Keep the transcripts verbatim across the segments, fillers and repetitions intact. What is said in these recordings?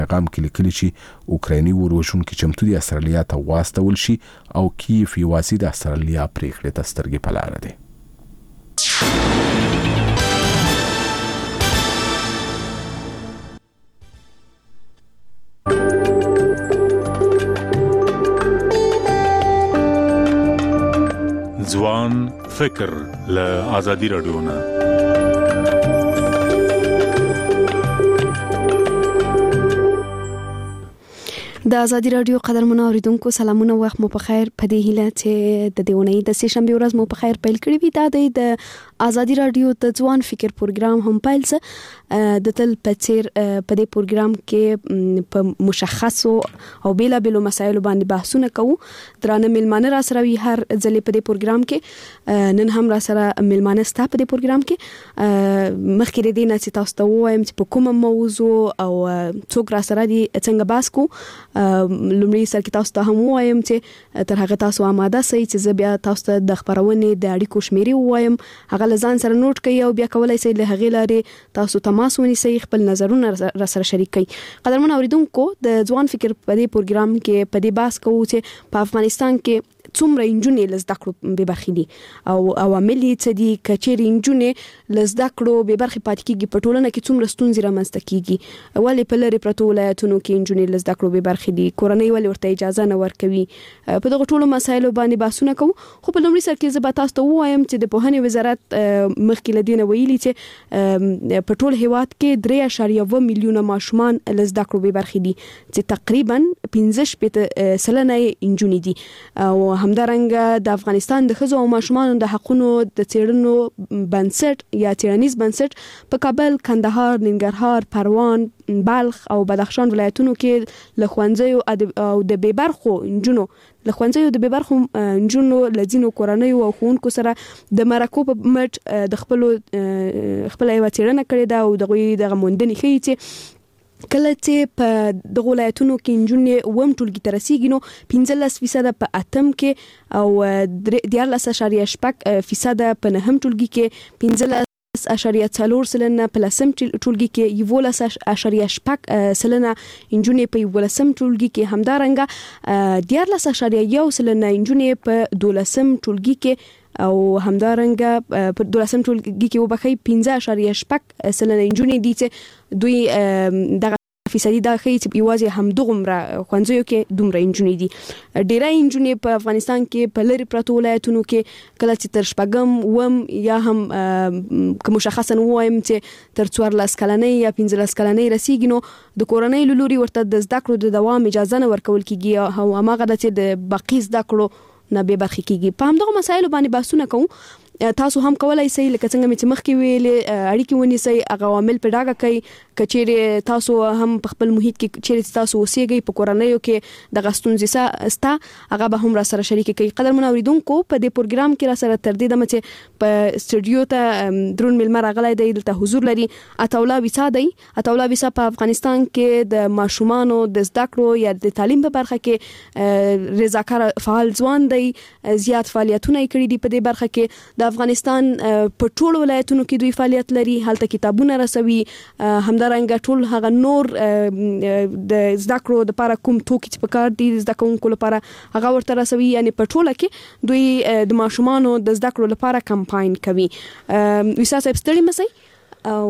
پیغام کې لیکلي چې اوکرایني وروشونکي چمتو دي استرالیا ته واستول شي او کیف یوازې د استرالیا پریکړې ته سترګې په لاره دي. ځوان فکر له آزادي رادیو نه د آزادي رادیو قدرمنو اوریدونکو سلامونه وخت مو په خیر. په دې هیله چې د دیونی د سه شنبه ورځ مو په خیر پیل کړی وي. دا د آزادي رادیو د ځوان فکر پروګرام هم پیل څه د تل پچیر په دې پروګرام کې په مشخصو او بیلا بیلو مسایلو باندې بحثونه کوو. درانه ملمانه را سره وي هر ځلې په دې پروګرام کې. نن هم را سره ملمانه ستا په دې پروګرام کې. مخکې د دې نه چې تاسو ته وایم چې په کومه موضوع او څوک را سره دي څنګه بحث کو. لومړی سر کې تاسو ته هم وایم چې تر هغه تاسو آماده سئ چې زه بیا تاسو ته د خبرونې د اړیکو شمیرې وایم. هغه لزان سره نوٹ کړئ او بیا کولای شئ له هغې لارې تاسو تماس ونیسئ، خپل نظرونه را سره شریک کړئ. قدرمن اوریدونکو د ځوان فکر په دې پروګرام کې په دې بحث کوو چې په افغانستان کې څومره انجونې لزده کړو به برخې دي او عوامل یې څه دي. کچېرې انجونې لزده کړو به برخې پاتې کېږي په ټولنه کې څومره ستونزې رامنځته کېږي. ولې په لرې پرتو ولایتونو کې انجونې لزده کړو به برخې دي، کورنۍ ولې ورته اجازه نه ورکوي. په دغه ټولو مسایلو باندې بحثونه کوو. خو په لومړي سر کې زه به تاسو ته ووایم چې د پوهنې وزارت مخکې له دې نه ویلي چې په ټول هیواد کې درې اعشاریه اوه میلیونه ماشومان لزده کړو به برخې دي چې تقریبا پنځه شپېته سلنه انجونې دي. او همدارنګه د افغانستان د ښځو او ماشومانو د حقونو د څېړنو بنسټ یا څېړنیز بنسټ په کابل، کندهار، ننګرهار، پروان، بلخ او بدخشان ولایتونو کې له ښوونځیو او د بې برخو نجونو له ښوونځیو د بې برخو نجونو له ځینو کورنیو او ښوونکو سره د مرکو په مټ د خپلو خپله یوه څېړنه کړې ده او دغوی دغه موندنې ښیي چې کله چې په دغه ولایتونو کې نجونې اووم ټولګي ته رسیږي نو پنځلس فیصده په اتم کې او دیارلس اعشاریه شپږ فیصده په نهم ټولګي کې، پنځلس اعشاریه څلور سلنه په لسم ټولګي کې، یولس اعشاریه شپږ سلنه نجونې په یولسم ټولګي کې، همدارنګه دیارلس اعشاریه یو سلنه نجونې په دولسم ټولګي کې او همدارنګه په دولسم ټولګي کې وبخښئ پنځه اعشاریه شپږ سلنه نجونې دي چې دوی دغه فیصدي دا ښیي چې یوازې همدغومره ښوونځیو کې دومره نجونې دي. ډېری نجونې په افغانستان کې په لرې پرتو ولایتونو کې کله چې تر شپږم اووم یا هم که مشخصا ووایم چې تر څوارلس کلنۍ یا پنځلس کلنۍ رسیږي نو د کورنۍ له لوري ورته د زده کړو د دوام اجازه نه ورکول کېږي او هماغه ده چې د باقي زده کړو نه بې برخې کېږي. په همدغو مسایلو باندې بحثونه کوو. تاسو هم کولای شئ لکه څنګه مې چې مخکې ویلې اړیکې ونیسئ، هغه عوامل په ډاګه کړئ. که چیرې تاسو هم په خپل محیط کې چیرې تاسو اوسېږئ په کورنیو کې دغه ستونزې سته هغه به هم را سره شریکې کړئ. قدرمنو اورېدونکو په دې پروګرام کې را سره تر دې دمه چې په سټوډیو ته درون میلمه راغلی دی، دلته حضور لري عطاالله ویسا دی. عطاالله ویسا په افغانستان کې د ماشومانو د زده کړو یا د تعلیم په برخه کې رضاکار فعال ځوان دی. زیات فعالیتونه یې کړي دي په دې برخه کې. د افغانستان په ټولو ولایتونو کې دوی فعالیت لري، هلته کتابونه رسوي، همدارنګه ټول هغه نور د زده کړو لپاره کوم توکي چې پکار دي زده کوونکو لپاره هغه ورته رسوي. یعنې په ټوله کې دوی د ماشومانو د زده کړو لپاره کمپاین کوي. ویسا صاحب ستړي مسئ او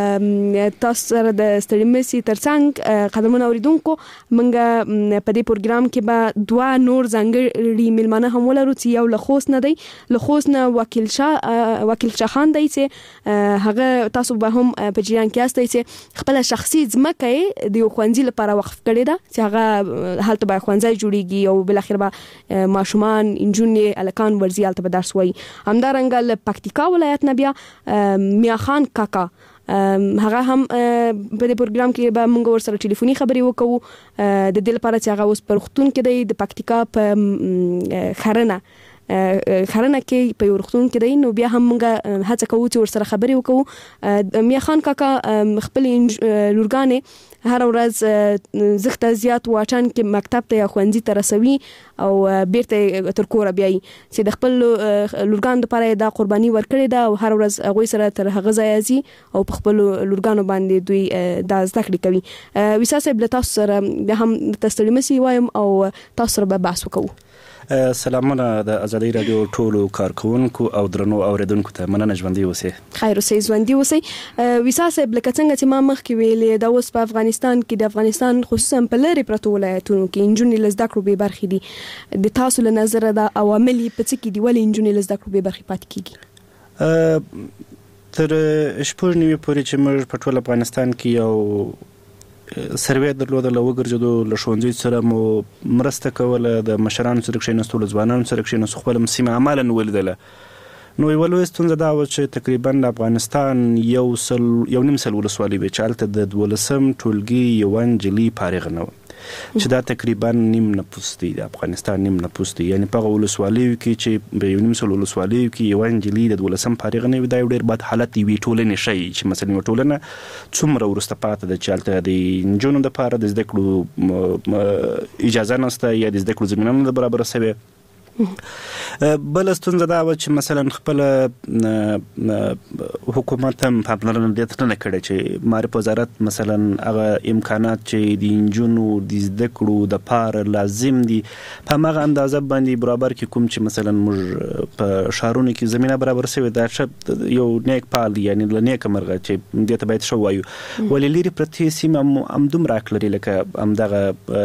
تاسو سره د ستړي مسي ترڅنګ قدرمنو اوریدونکو موږ په دې پروګرام کې به دوه نور ځانګړي میلمانه هم ولرو چې یو له خوست نه دی، له خوست نه وکیل شاه وکیل شاه خان دی چې هغه تاسو به هم په جریان کې یاستئ چې خپل شخصي ځمکه یې د یو ښوونځي لپاره وقف کړې ده چې هغه هلته به ښوونځی جوړیږي او بالاخره به ماشومان نجونې هلکان ورځي هلته به درس وایي. همدارنګه له پکتیکا ولایت نه بیا میا خان کاکا هغه هم په دې پروګرام کې به موږ ورسره ټلیفوني خبرې وکړو د دې لپاره چې هغه اوس په روغتون کې دی د پکتیکا په خرنه خرنه کې په ورختون کې دی نو بیا هم موږ هڅه کوو چې ورسره خبرې وکړو. میا خان کاکا خپل لورګانې هر ورځ زخته زیات واټن کې مکتب ته یا ښوونځي ته رسوي او بیرته تر کوره بیایي چې د خپل لورګانو لپاره دا قرباني ورکړې ده او هر ورځ هغوی سره تر هغه ځایه ځي او په خپلو لورګانو باندې دوی دا زده کړې کوي. ویسا صاحب له تاسو سره بیا هم درته ستړي مه شئ وایم او تاسو سره به بحث وکړو. سلامونه د ازادي رادیو ټولو کارکونکو او درنو اوریدونکو ته مننه. ژوندي اوسئ. خیر اوسئ، ژوندي اوسئ. ویسا صاحب لکه څنګه چې ما مخکې ویلې دا اوس په افغانستان کې د افغانستان خصوصا په لرې پرتو ولایتونو کې نجونې له زده کړو بې برخې دي. د تاسو له نظره دا عوامل یې په څه کې دي ولې نجونې له زده کړو بې برخې پاتې کېږي؟ تر شپږ نیمې پورې چې موږ په ټول افغانستان کې یو سروې درلوده، وګرځېدو، له ښوونځي سره مو مرسته کوله، د مشرانو سره کښېناستو، له ځوانانو سره کښېناستو، خپله سیمه عملاً ولیدله. نو یوه لویه ستونزه دا وه چې تقریبا د افغانستان یو سل یو نیم سل ولسوالۍ وې چې هلته د دولسم ټولګي یوه نجلۍ فارغه نه وه چې دا تقریبا نیم نفوس دی، د افغانستان نیم نفوس دی. یعنې په هغه ولسوالیو کې چې په یو نیم سل ولسوالیو کې یوه نجلۍ د دولسم فارغه نه وي، دا یو ډېر بد حالت یوې ټولنې ښیي چې مثلا یوه ټولنه څومره وروسته پاتې ده چې هلته د نجونو دپاره د زده کړو اجازه نشته یا د زده کړو زمینه نه ده برابره شوې. بله ستونزه دا وه چې مثلا خپله حکومت هم پاملرنه دې ته نه کړې چې معرف وزارت مثلا هغه امکانات چې د نجونو د زده کړو دپاره لازم دي په هماغه اندازه باندې برابر کړي کوم چې مثلا موږ په ښارونو کې زمینه برابر شوې. دا ښه یو نیک فعال دی، یعنې له نیکه مرغه چې دې ته باید ښه ووایو. ولې لرې پرتې سیمې همدومره حق لري لکه همدغه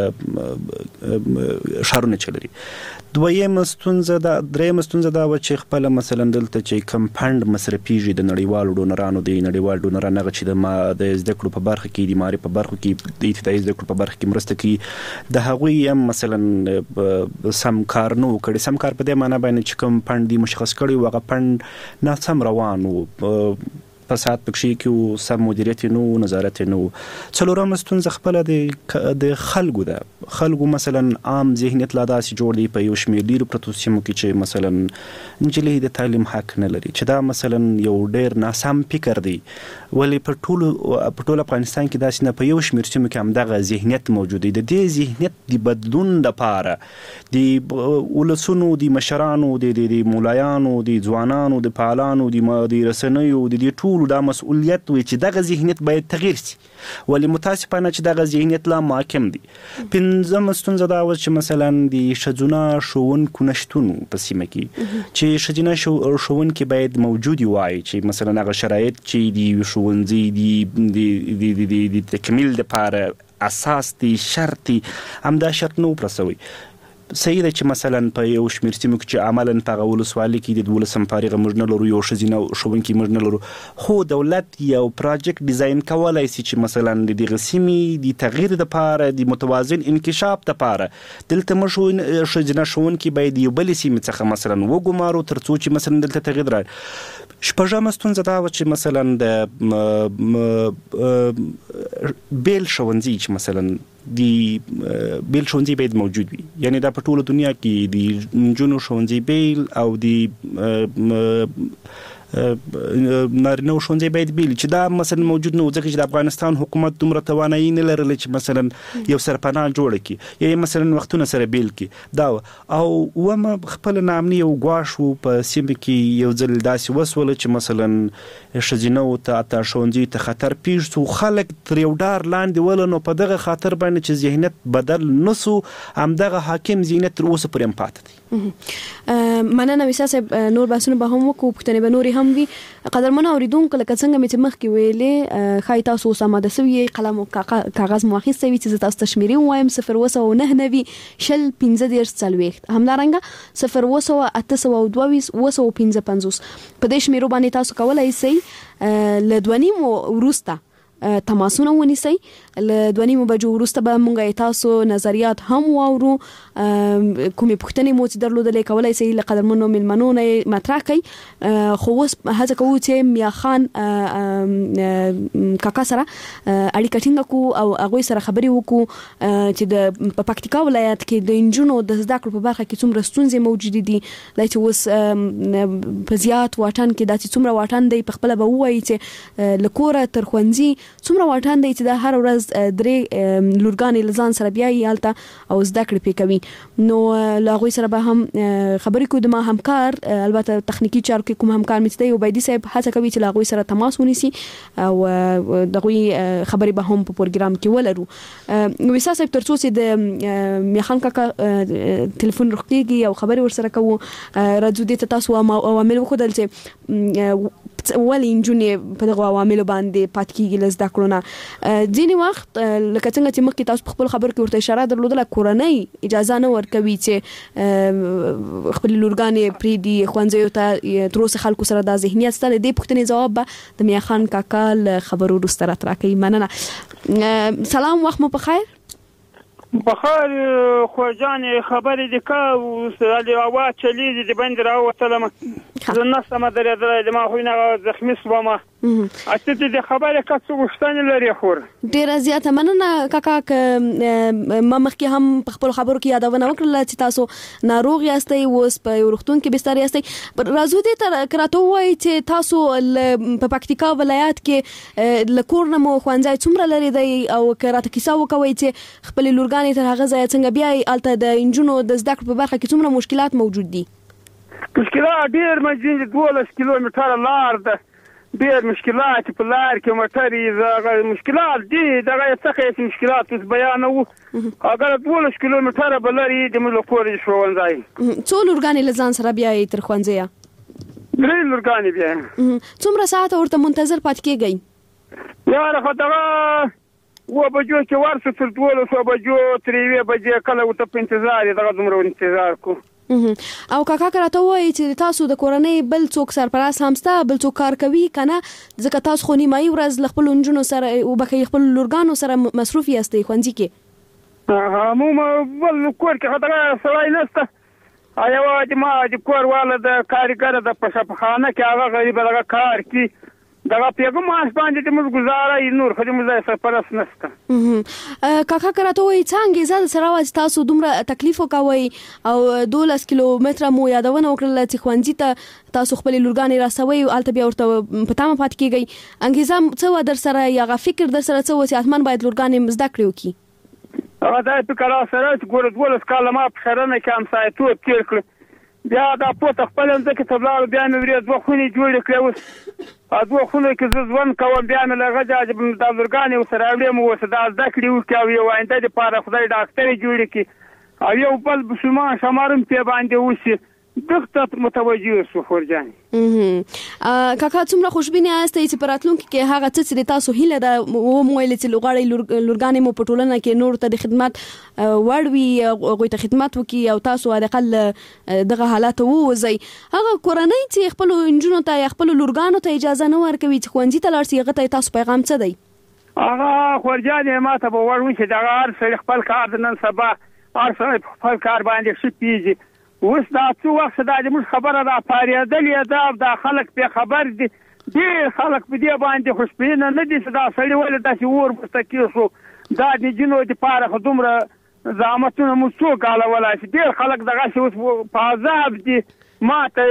ښارونه چې لري. دویمه ستونزه دا درېیمه ستونزه دا وه چې خپله مثلا دلته چې کم فنډ مصرفیږي د نړیوالو ډونرانو دی، نړیوال ډونران هغه چې د ما د زده کړو په برخه کې د معرف په برخه کې د ابتدایي زده کړو په برخه کې مرسته کوي، د هغوی هم مثلا سم کار نه و کړی. سم کار په دې معنی باندې چې کوم فنډ دی مشخص کړی و هغه فنډ ناسم روان و، فساد پکښې کې و، سم مدیریت یې نه و، نظارت یې نه و. څلورمه ستونزه خپله د خلکو ده. خلکو مثلا عام ذهنیت لا داسې جوړ دی په یو شمېر ډېرو پرتو سیمو کې چې مثلا نجلۍ د تعلیم حق نه لري، چې دا مثلا یو ډېر ناسم فکر دی. ولې په ټولو په ټول افغانستان کې داسې نه، په یو شمېر سیمو کې همدغه ذهنیت موجود دی. د دې ذهنیت د بدلون دپاره د ولسونو، د مشرانو، د مولایانو، د ځوانانو، د فعالانو، د رسنیو، د دې ټول دا مسؤلیت وي چې دغه ذهنیت باید تغییر شي. ولې متاسفانه چې دغه ذهنیت لا محکم دی. پنځمه ستونزه دا وه چې مثلا د ښځینه ښوونکو نشتون په سیمه کې، چې ښځینه ښوونکي باید موجود وای، چې مثلا هغه شرایط چې د ښوونځي د تکمیل دپاره اساس دی، شرط دی، همدا شرط نه و پوره شوی. صحیح ده چې مثلا په یو شمېر سیمو کې چې عملاً په هغه ولسوالۍ کې د دولسم فارغه موږ نه لرو، یو ښځینه ښوونکي موږ نه لرو، خو دولت یو پراجیکټ ډیزاین کولی شي چې مثلا د دغه سیمې د تغییر دپاره، د متوازن انکشاف دپاره دلته موږ ښځینه ښوونکي باید یو بلې سیمې څخه مثلا وګمارو تر څو چې مثلا دلته تغییر راځي. شپږمه ستونزه دا وه چې مثلا د بیل ښوونځي چې مثلا د بیل ښوونځي باید موجود وي، یعنی دا په ټوله دنیا کې د نجونو ښوونځي بیل او د نارینه ښوونځي باید بیل، چې دا مثلا موجود نه و، ځکه چې د افغانستان حکومت دومره توانایي نه لرله چې مثلا یو سرپناه جوړه کړي یا مثلا وختونه سره بیل کړي. دا او اومه خپله ناامني یو ګواښ و په سیمه کې. یو ځل داسې وسوله چې مثلا ښځینهو ته حتی ښوونځیو ته خطر پېښ شو، خلک تر یو ډار لاندې وله. نو په دغه خاطر باندې چې ذهنیت بدل نه سو، همدغه حاکم ذهنیت تر اوسه پورې هم پاتې دی. مننه ویسا صاحب. نور بحثونه به هم وکړو، پوښتنې به نورې هم وي. قدرمنو اوریدونکو لکه څنګه مې چې مخکې ویلې، ښایي تاسو اوس اماده سوي یې، قلم او کاغذ مو اخیستی وي چې زه تاسو ته شمېرې ووایم: صفر اووه سوه نهه نوي شل پنځه دېرش څلوېښت، همدارنګه صفر اووه سوه اته سوه دوه ویشت اووه سوه پنځه پنځوس. په دې شمېرو باندې تاسو کولی شئ له دوه نیمو وروسته تماسونه ونیسئ. له دوه نیمو بجو وروسته به موږ تاسو نظریات هم واورو. کومې پوښتنې مو چې درلودلې کولای شئ له قدرمنو مېلمنو نه مطرح کړئ. خو اوس هڅه کوو چې میا خان کاکا سره اړیکه ټینګه کړو او هغوی سره خبرې وکړو چې د په پکتیکا ولایت کې د انجونو د زده کړو په برخه کې څومره ستونزې موجودې دي. دا چې اوس په زیات واټن کې دا چې څومره واټن دی په خپله به ووایي چې له کوره تر ښوونځي څومره واټن دی چې دا هر ورځ درې لورګانې له ځان سره بیایي هلته او زده کړې پرې کوي. نو له هغوی سره به هم خبرې کوو. د ما همکار البته تخنیکي چارو کې کوم همکار مې چې دی عبیدي صاحب هڅه کوي چې له هغوی سره تماس ونیسي او د هغوی خبرې به هم په پروګرام کې ولرو. ویسا صاحب تر څو چې د میاخان کاکا ټلیفون روغ کېږي او خبرې ورسره کوو راځو دې ته تاسو عوامل وښودل چې ولې نجونې په دغو عواملو باندې پاتې کېږي له زده کړو نه. ځینې وخت لکه څنګه چې مخکې تاسو په خپل خبرو کې ورته اشاره درلودله کورنۍ اجازه نه ورکوي چې خپلې لورګانې پرېږدي ښوونځیو ته. تر اوسه خلکو سره دا ذهنیت شته. د دې پوښتنې ځواب به د میاخان کاکا له خبرو وروسته راته راکوي. مننه. سلام، وخت مو په خیر. بخیر خوجانې خبرې دې که علي هوا چلیږي د بندې راووتلم زه نسم درېدلی د ما خو نه زخمي شوم. اته دې خبرې که څه غوښتنې لري خور ډېره زیاته مننه کاکا. ما مخکې هم په خپلو خبرو کې یادونه وکړله چې تاسو ناروغ یاستئ، اوس په یو روغتون کې بستر یاستئ. راځو دې ته که راته ووایئ چې تاسو په پکتیکا ولایت کې له کور نه مو ښوونځی څومره لرې دی او که راته کیسه وکوئ چې خپلې لورګانې تر هغه ځایه څنګه بیایي هلته د انجونو د زده کړو په برخه کې څومره مشکلات موجود دي. مشکلات ډېر موجود دي. دولس کیلومتره لار ده، ډېر مشکلات په لار کې موټرې مشکلات دي. دغه څخه هېڅ مشکلات اوس بیانوو. اگر دولس کیلومتره به لرې د موږ له کوره ښوونځی. څو لورګانې له ځان سره بیایي تر ښوونځیه؟ درې لورګانې بیایم. څومره ساعته ورته منتظر پاتې کېږئ؟ یاره خو دغه اوه بجو کې ورسو تر دولسو بجو تر یوې بجې کله ورته په انتظار یې دغه دومره انتظار کو. او کاکا که راته ووایي چې تاسو د کورنۍ بل څوک سرپرست هم شته، بل څوک کار کوي که نه؟ ځکه تاسو خو نیمایي ورځ له خپلو نجونو سره وبښئ خپلو لورګانو سره مصروف یاستئ ښوونځي کې. عموما بل کور کې خو دغه سړی نشته. یوه د ما د کور واله د کارګره ده په شفاخانه کې، هغه غریبه دغه کار کوي. دغه پیغام ماش باندې د موږ گزاره نور خو د موږ سرپرست نشته. کاکا که راته ووایي څه انګېزه درسره وه چې تاسو دومره تکلیف وکوئ او دولس کیلومتره مو یادونه وکړله چې ښوونځي ته تاسو خپلې لورګانې راسوئ او هلته بیا ورته په تمه پاتې کېږئ. انګېزه څه وه درسره یا هغه فکر درسره څه وه چې حتما باید لورګانې زده کړې وکړي؟ هغه دا فکر راسره چې ګوره دولس کاله ما په ښرنه کې همسایتوب تېر کړ. بیا دا پورته خپله مځکې ته ولاړو. بیا مې ورې دوه خونې جوړې کړې. اوس دوه خونو کې زه ژوند کوم. بیا مې له هغه ځایه دا لورګانې ورسره راوړې مو اوس دا زده کړې وکړي او یو آینده دپاره خدای ډاکټرې جوړې کړي او یو بل مسلمان شمار هم پرې باندې وشي. دغه ته متوجه شو خورجانې. کاکا څومره خوشبینه یاستئ چې په راتلونکي کې هغه څه چې د تاسو هیله ده ومویلې چې غواړئ لورګانې مو په ټولنه کې نورو ته د خدمت وړ وي، هغوی ته خدمت وکړي او تاسو حداقل دغه حالاتو ووځئ. هغه کورنۍ چې خپلو نجونو ته یا خپلو لورګانو ته اجازه نه ورکوي چې ښوونځي ته لاړ شي، هغه ته تاسو پیغام څه دی؟ هغه خورجانې ما ته به وړ وشي دغه هر سړي خپل کار د نن سبا هر سړی په خپل کار باندې ښه پېژي. اوس دا څو وخت دا زموږ خبره را پارېدلې ده. دا خلک پرې خبر دي. ډېر خلک په دې باندې خوشبینه نه دي چې دا سړي ولې داسې اور ورته کېښ شو. دا د نجونو دپاره خو دومره زحمتونه مو څوک حلولی شي. ډېر خلک دغسې اوس په عذاب دي. ما ته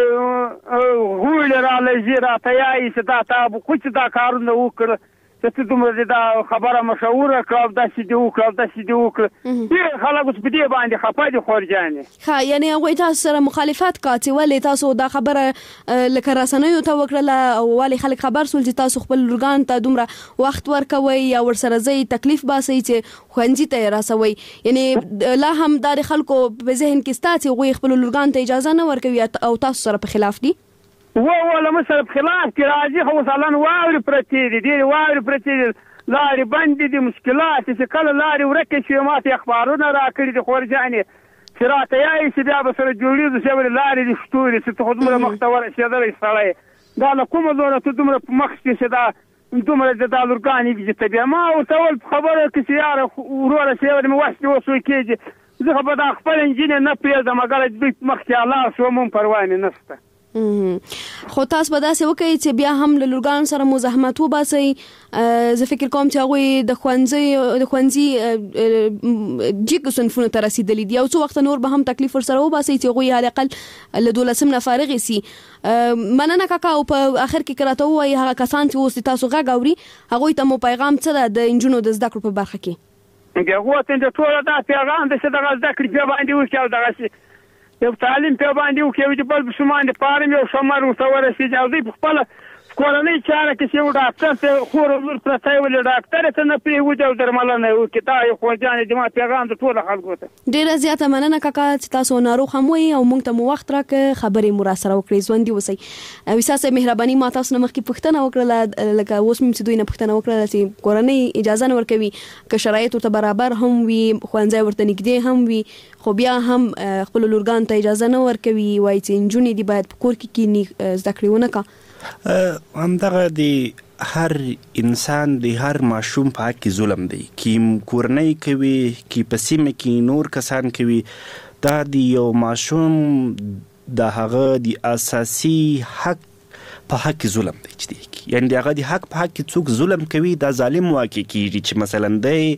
غوړې را لږي راته یایي چې دا تا خو چې دا کارونه وکړه چې ته دومره دې دا خبره مشهوره کړه او داسې دې وکړه او داسې دې وکړه. ډېر خلک اوس په دې باندې خفه دي خورجانې. ښه، یعنې هغوی تاسو سره مخالفت کا چې ولې تاسو دا خبره لکه رسنیو ته وکړله او ولې خلک خبر سول چې تاسو خپل لورګانو ته دومره وخت ورکوئ یا ورسره ځئ تکلیف باسئ چې ښوونځي ته یې راسوئ. یعنې لا هم دا د خلکو په ذهن کې شته چې هغوی خپلو لورګانو ته اجازه نه ورکوي او تاسو سره په خلاف دي؟ و وله موږ سره په خلاف کې راځي. خو اوس الان واورې پرتې دي، ډېرې واورې پرتې دي، لارې بندې دي، مشکلات چې کله لارې ورکې شوې ما ته اخبارونه راکړي دي خورجانې چې راته یایي چې بیا به سره جوړېږو چې ولې لارې دې شتوري چې ته خو دومره مخ ته ورسېدلی سړی. دا له کومه زوره ته دومره په مخ کې چې دا دومره د دالورګانې چې ته ما ورته ول خبره کې چې یاره وروره چې مې واسطه وسو کېږي زه په دا خپل انجینر نه پرېږدم مګر دوی مخکې الله شو مون پروا نه نشته. خو تاسو به داسې وکړئ چې بیا هم له لورګانو سره مزاحمت وباسئ. زه فکر کوم چې هغوی د ښوونځي د ښوونځي جګو صنفونو ته رسېدلي دي او څو وخته نور به هم تکلیف ورسره وباسئ چې هغوی حداقل له دولسم نه فارغې سي. مننه کاکا. او په آخر کې که راته ووایي هغه کسان چې اوس تاسو غږ اوري هغوی ته مو پیغام څه ده د نجونو د زده کړو په برخه کې؟ د هغو ته د ټوله دا پیغام ده چې دغه زده کړې په باندې وکړي او دغسې یو تعلیم په باندې وکړي چې بل بسمان د پارم یو شمار ورته ورسېږي او دوی په خپله کورنۍ چاره کې چې یو ډاکټر ته خور لور پرته یې ولې ډاکټر ته نه پرېږدي او درملنه یې وکړي. دا یو ښوونځیانې زما پیغام د ټولو خلکو ته. ډېره زیاته مننه کاکا چې تاسو ناروغ هم وئ او موږ ته مو وخت راکړه خبرې مو راسره وکړې. ژوندي اوسئ. ویسا صاحب مهرباني ما تاسو نه مخکې پوښتنه وکړله لکه اوس مې چې دوی نه پوښتنه وکړله چې کورنۍ اجازه نه ورکوي که شرایط ورته برابر هم وي ښوونځی ورته نږدې هم وي خو بیا هم خپلو لورګانو ته اجازه نه ورکوي وایي چې نجونې دي باید په کور کې کښېني زده کړې ونه کړه. همدغه د هر انسان د هر ماشوم په حق کې ظلم دی کې کورنۍ کوي کې په سیمه کې نور کسان کوي. دا د یو ماشوم د هغه د اساسي حق په حق کې ظلم دی چې دی یعنی هغه د حق په حق کې څوک ظلم کوي دا ظالم واقع کیږي چې مثلا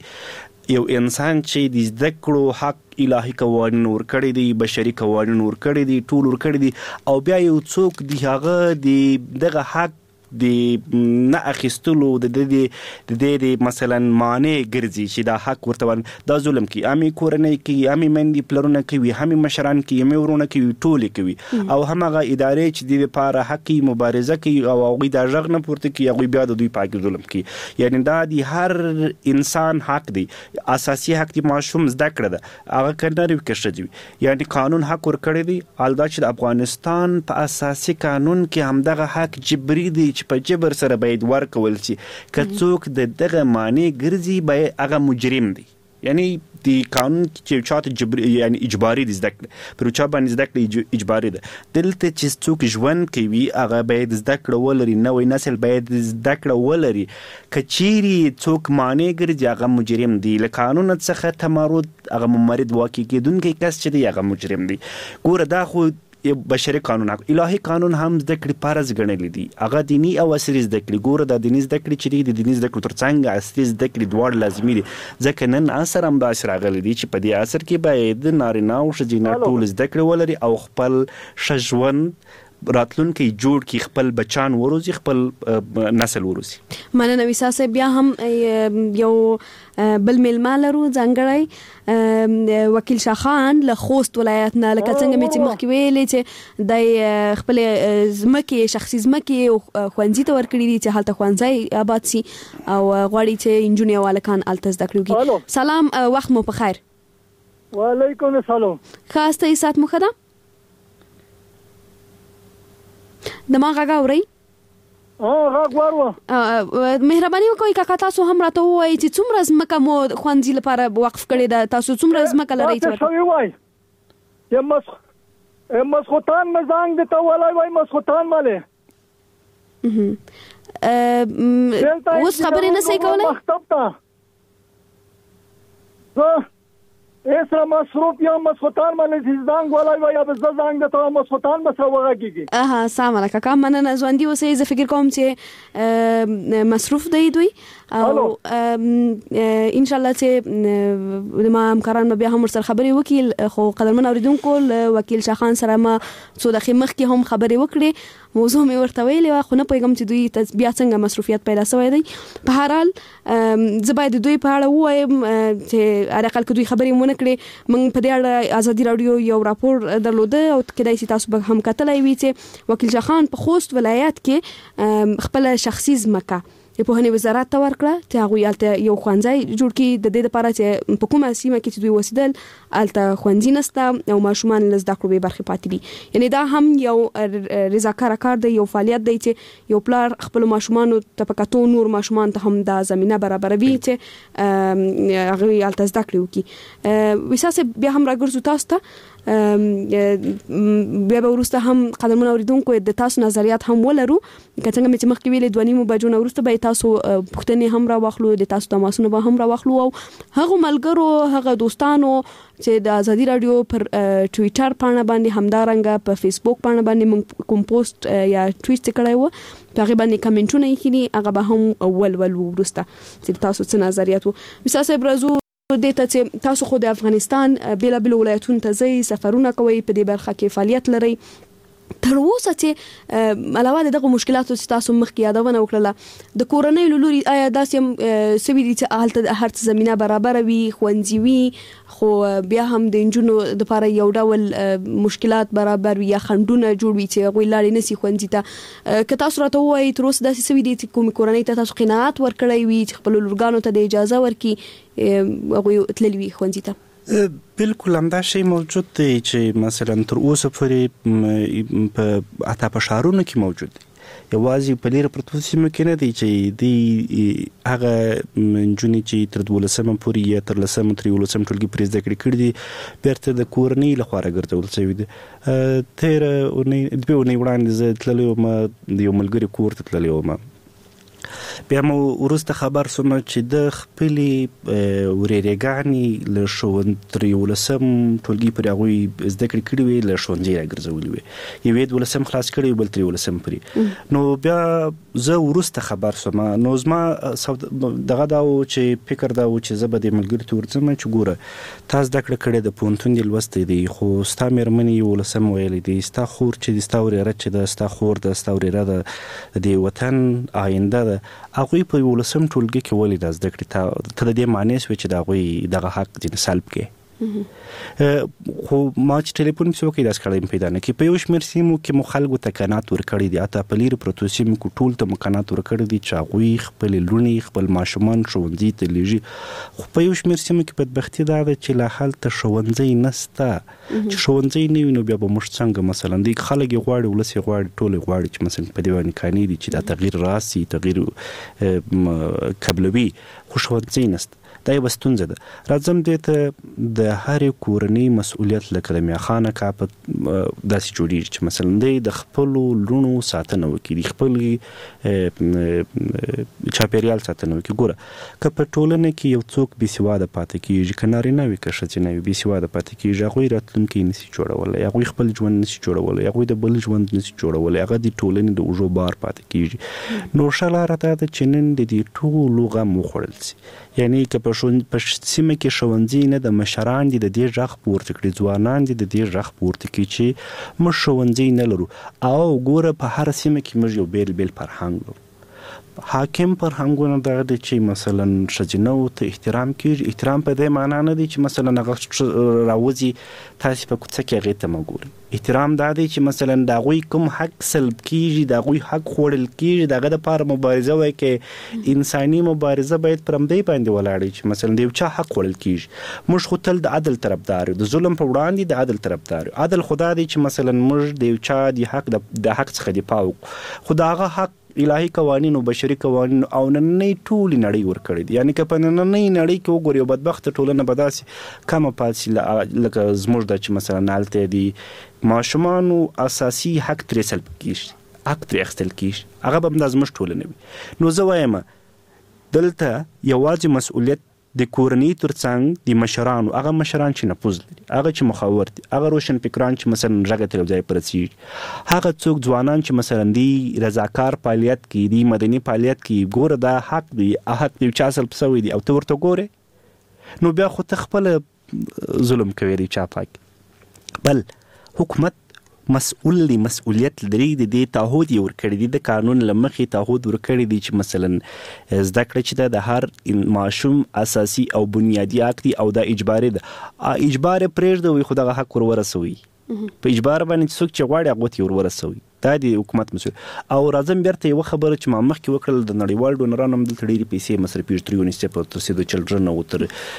دی یو انسان چې د زده کړو حق الهي قوانین ورکړي دي بشري قوانین ورکړي دي ټول ورکړي دي او بیا یو څوک دی هغه د دغه حق د نه اخیستلو د دې د مثلا معنی ګرځي چې دا حق ورته دا ظلم کوي. امي کورنۍ کوي امي مندي پلرونه کوي همي مشران کوي همي ورونه کوي ټول کوي او همغه ادارې چې د لپاره حقي مبارزه کوي او هغه د ژغ نه پورته کوي هغه بیا د دوی پاک ظلم کوي. یعنی دا د هر انسان حق دی اساسي حق دی ماشوم زده کړه ده هغه کنه وکړي دي یعنی قانون حق ورکړي دي الدا چې د افغانستان په اساسي قانون کې همدغه حق جبري دی چې په جبر سره باید ورکول شي که څوک د دغه معنی ګرځي به هغه مجرم دی. یعنی د قانون چې چاته جبر یعنی اجباري دي زده کړه پر چا باندې زده کړه اجباري ده. دلته چې څوک ژوند کوي هغه باید زده کړه ولري نوې نسل باید زده کړه ولري کچيري څوک معنی ګرځي هغه مجرم دی. له قانون څخه تمرد هغه ممرد واقع کېدونکي کس چې دی هغه مجرم دی. ګوره دا خو بشري قانون الهي قانون هم زده کړې فرض ګڼل دي هغه دینی او عصري زده کړې. ګوره د دینی زده کړې چې د دینی زده کړې ترڅنګ عصري زده کړې دواړه لازمي دي ځکه نن عصر هم د عصر راغلی دی چې په دې عصر کې باید نارینه او ښځینه ټول زده کړې ولري او خپل ښه ژوند راتلونکي جوړ کی خپل بچان وروزي خپل نسل وروزي. مننه ویسا صاحب. بیا هم یو بل میلمه لرو ځانګړی وکیل شاه خان له خوست ولایت نه لکه څنګه مې چې مخکې ویلې چې د خپل ځمکې شخصي ځمکې ښوونځي ته ورکړي دي چې هلته ښوونځی آباد سي او غواړي چې نجونې او هلکان هلته زده کړې وکړي. سلام وخت مو په خیر. وعلیکم السلام. ښه ستاسې ساعت مو ښه ده؟ د ما غږ اورئ؟ غږ واورو. مهرباني وکړئ کاکا تاسو هم راته ووایئ چې څومره ځمکه مو ښوونځي لپاره وقف کړې ده تاسو څومره ځمکه لرئ؟ شوي وای یم مسخوتان مزانګ د ته ولای وای مسخوتان مالې اوس خبرې نه صحیح کولای؟ مکتب ته زه اسره مصروف یم مسخوتان مالې زنګ ولای وای به زه زنګ د ته مسخوتان مسره وغږیږي. اها سلام علیکم کاکا مننه ژوندي اوسئ. زه فکر کوم چې مصروف دی دوی او ان شاء الله چې ما همکاران بیا هم سره خبرې وکړي خو قدرمن اوریدونکو وکیل شاه خان سره ما څو دقیقې مخکې هم خبرې وکړې موضوع مې ورته ویلې خو نه پوهېږم چې دوی بیا څنګه مصروفیت پیدا شوی دی. په هر حال زه باید دوی په اړه ووایم چې حداقل که دوی خبرې ونه کړې موږ په دې اړه ازادي راډیو یو راپور درلوده او کېدای شي تاسو به هم کتلی وي چې وکیل شاه خان په خوست ولایت کې خپله شخصي ځمکه د پوهنې وزارت ته ورکړه چې هغوی هلته یو ښوونځی جوړ کړي د دې دپاره چې په کومه سیمه کې چې دوی اوسېدل هلته ښوونځي نشته او ماشومان له زده کړو بې برخې پاتې دي. یعنې دا هم یو رضاکاره کار دی یو فعالیت دی چې یو پلار خپلو ماشومانو ته په کتو نور ماشومان ته هم دا زمینه برابروي چې هغوی هلته زده کړې وکړي. ویسا صاحب بیا هم راګرځو تاسو ته بیا به وروسته هم قدرمن اوریدونکو د تاسو نظریات هم ولرو که څنګه مې چې مخکې ویلې دوه نیمو بجو نه وروسته به تاسو پوښتنې هم راواخلو د تاسو تماسونه به هم راواخلو او هغه ملګرو هغه دوستانو چې د ازادي رادیو پر ټوئیټر پاڼه باندې همدارنګه په فیسبوک پاڼه باندې موږ کوم پوسټ یا ټویټ کړی و هغه باندې کمنټونه یې کړي هغه به هم اول ول وروسته چې تاسو څه نظریات وو مثلا برازو د ته تاسو خو د افغانستان بیل بیل ولایتونو ته ځئ سفرونه کوي په دې برخه کې فعالیت لري تر اوسه چې علاوه دغه مشکلاتو چې تاسو مخکې یادونه وکړه د کورنۍ لوري آیا داسې سوي دي چې هلته هر څه زمينه برابر وي خوندزي وي خو بیا هم د انجونو د لپاره یو ډول مشکلات برابر وي یا خندونه جوړ وي چې غوي لاړې نسی خوندزي ته که تاسو راته وایي تر اوسه داسې سوي دي چې کوم کورنۍ ته تاسو قناعت ورکړی وي چې خپل لورګانو ته د اجازه ورکړي غوي تللی وي خوندزي ته بالکل همدا شی موجود دی چې مثلا تر اوسه پورې په اته په شهرونو کې موجود دی یوازې په لیر پروتو سیمو کې نه دی چې دی هغه جونی چې تر دولسمه پورې یا تر لسمه تر یولسمه ټولګي پرې زده کړې کړې دي بیرته د کورنۍ لخوا راګرځول شوی دی تیر اونۍ دوه اونۍ وړاندې زه تللی وم د یو ملګري کور ته تللی وم بیا مو ورسته خبر سوم چې د خپلې ورېرېګانې له ښوونځي تر یولسم ټولګي پورې هغوی زده کړې کړې وې له ښوونځي راګرځولې وې یوې دولسم خلاص کړی بل تر یولسم پورې نو بیا زه ورسته خبر سوم نو زما دغه دا و چې فکر دا و چې زه به د ملګري ته ورځم چې ګوره تا زده کړه کړې د پوهنتون دې لوستی دی خو ستا مېرمنې یولسم ویلی دی ستا خور چې د ستا ورېره چې ده ستا خور ده ستا ورېره ده د وطن آینده ده هغوی په یولسم ټولګي کې ولې دا زده کړې ته د دې معنی سوې چې د هغوی دغه حق ځینې سلب کړې خو ما چې ټلیفون پسې وکړې داسې کړی پیدا نه کړي په یو شمېر سیمو کې مو خلکو ته قناعت ورکړی دی حتی په لیرې پرتو سیمو کې ټول ته مو قناعت ورکړی دی چې هغوی خپلې لوڼې خپل ماشومان ښوونځي ته لیږي خو په یو شمېر سیمو کې بدبختي دا ده چې لا هلته ښوونځی نشته چې ښوونځی نه وي نو بیا به موږ څنګه مثلا دی خلک یې غواړي ولس یې غواړي ټول یې غواړي چې مثلا په دې باندې قانع دي چې دا تغییر راسي تغییر قبلوي خو ښوونځی نشته دا یوه ستونزه ده راځم دې ته د هرې کورنۍ مسؤلیت لکه د میاخانه کاپه داسې جوړېږي چې مثلا دی د خپلو لوڼو ساتنه وکړي د خپل چاپېریال ساتنه وکړي ګوره که په ټولنه کې یو څوک بېسواده پاتې کېږي که نارینه وي که ښځینه وي بېسواده پاتې کېږي هغوی راتلونکی نشي جوړولی هغوی خپل ژوند نشي جوړولی هغوی د بل ژوند نشي جوړولی هغه د ټولنې د اوږو بار پاتې کېږي نو ښه لاره دا ده چې نن د دې ټولو غم وخوړل شي یعنی که په سیمه کې ښوونځي نه د مشران دي د دې غږ پورته کړي ځوانان دي د دې غږ پورته کړي چې موږ ښوونځي نه لرو او ګوره په هره سیمه کې موږ یو بیل بیل فرهنګ لرو حاکم فرهنګونه دغه دی چې مثلا ښځینهو ته احترام کېږي احترام په دې معنا نه دی چې مثلا هغه راوځي تاسې په کوڅه کې هغې ته مه ګورئ احترام دا دی چې مثلا د هغوی کوم حق سلب کېږي د هغوی حق خوړل کېږي د هغه دپاره مبارزه وکړي انساني مبارزه باید پر همدې باندې ولاړه چې مثلا د یو چا حق خوړل کېږي موږ خو تل د عدل طرفدار یو د ظلم په وړاندې د عدل طرفدار یو عدل خو دا دی چې مثلا موږ د یو چا د حق د حق څخه دفاع وکړو خو د هغه حق الهي قوانین او بشري قوانین او نننۍ ټولې نړۍ ورکړې دي یعنی که په نننۍ نړۍ کې وګورو یو بدبخته ټولنه به داسې کمه پاتې شي لکه زموږ ده چې مثلا هلته د ماشومانو اساسي حق ترې سلب کېږي حق ترې اخیستل کېږي هغه به همدا زموږ ټولنه وي نو زه وایم دلته یوازې مسؤلیت د کورنۍ ترڅنګ د مشرانو هغه مشران چې نفوذ لري هغه چې مخاور دي هغه روشن فکران چې مثلا غږ ته یو ځای پرسیږي هغه څوک ځوانان چې مثلا دی رضاکار فعالیت کوي دی مدني فعالیت کوي ګوره دا حق دی حق دی چا سلب شوی دی او ته ورته ګورې نو بیا خو ته خپله ظلم کوي دی چا پاک بل حکومت مسؤل دی مسؤلیت لري د دې تعهد یې ورکړی دی د قانون له مخې تعهد ورکړی دی چې مثلا زده کړه چې د هر ماشوم اساسي او بنیادي حق دی او دا اجباري ده اجبار پرېږده خو دغه حق ور ورسوي په اجبار باندې څوک چې غواړي هغه ته ور ورسوي دا د حکومت مسؤل او راځم بیرته یوه خبره چې ما مخکې وکړل د نړیوال ډونرانو هم دلته ډېرې پیسې مصرفېږي تر یونیسیف او تر سیو د چلډرن او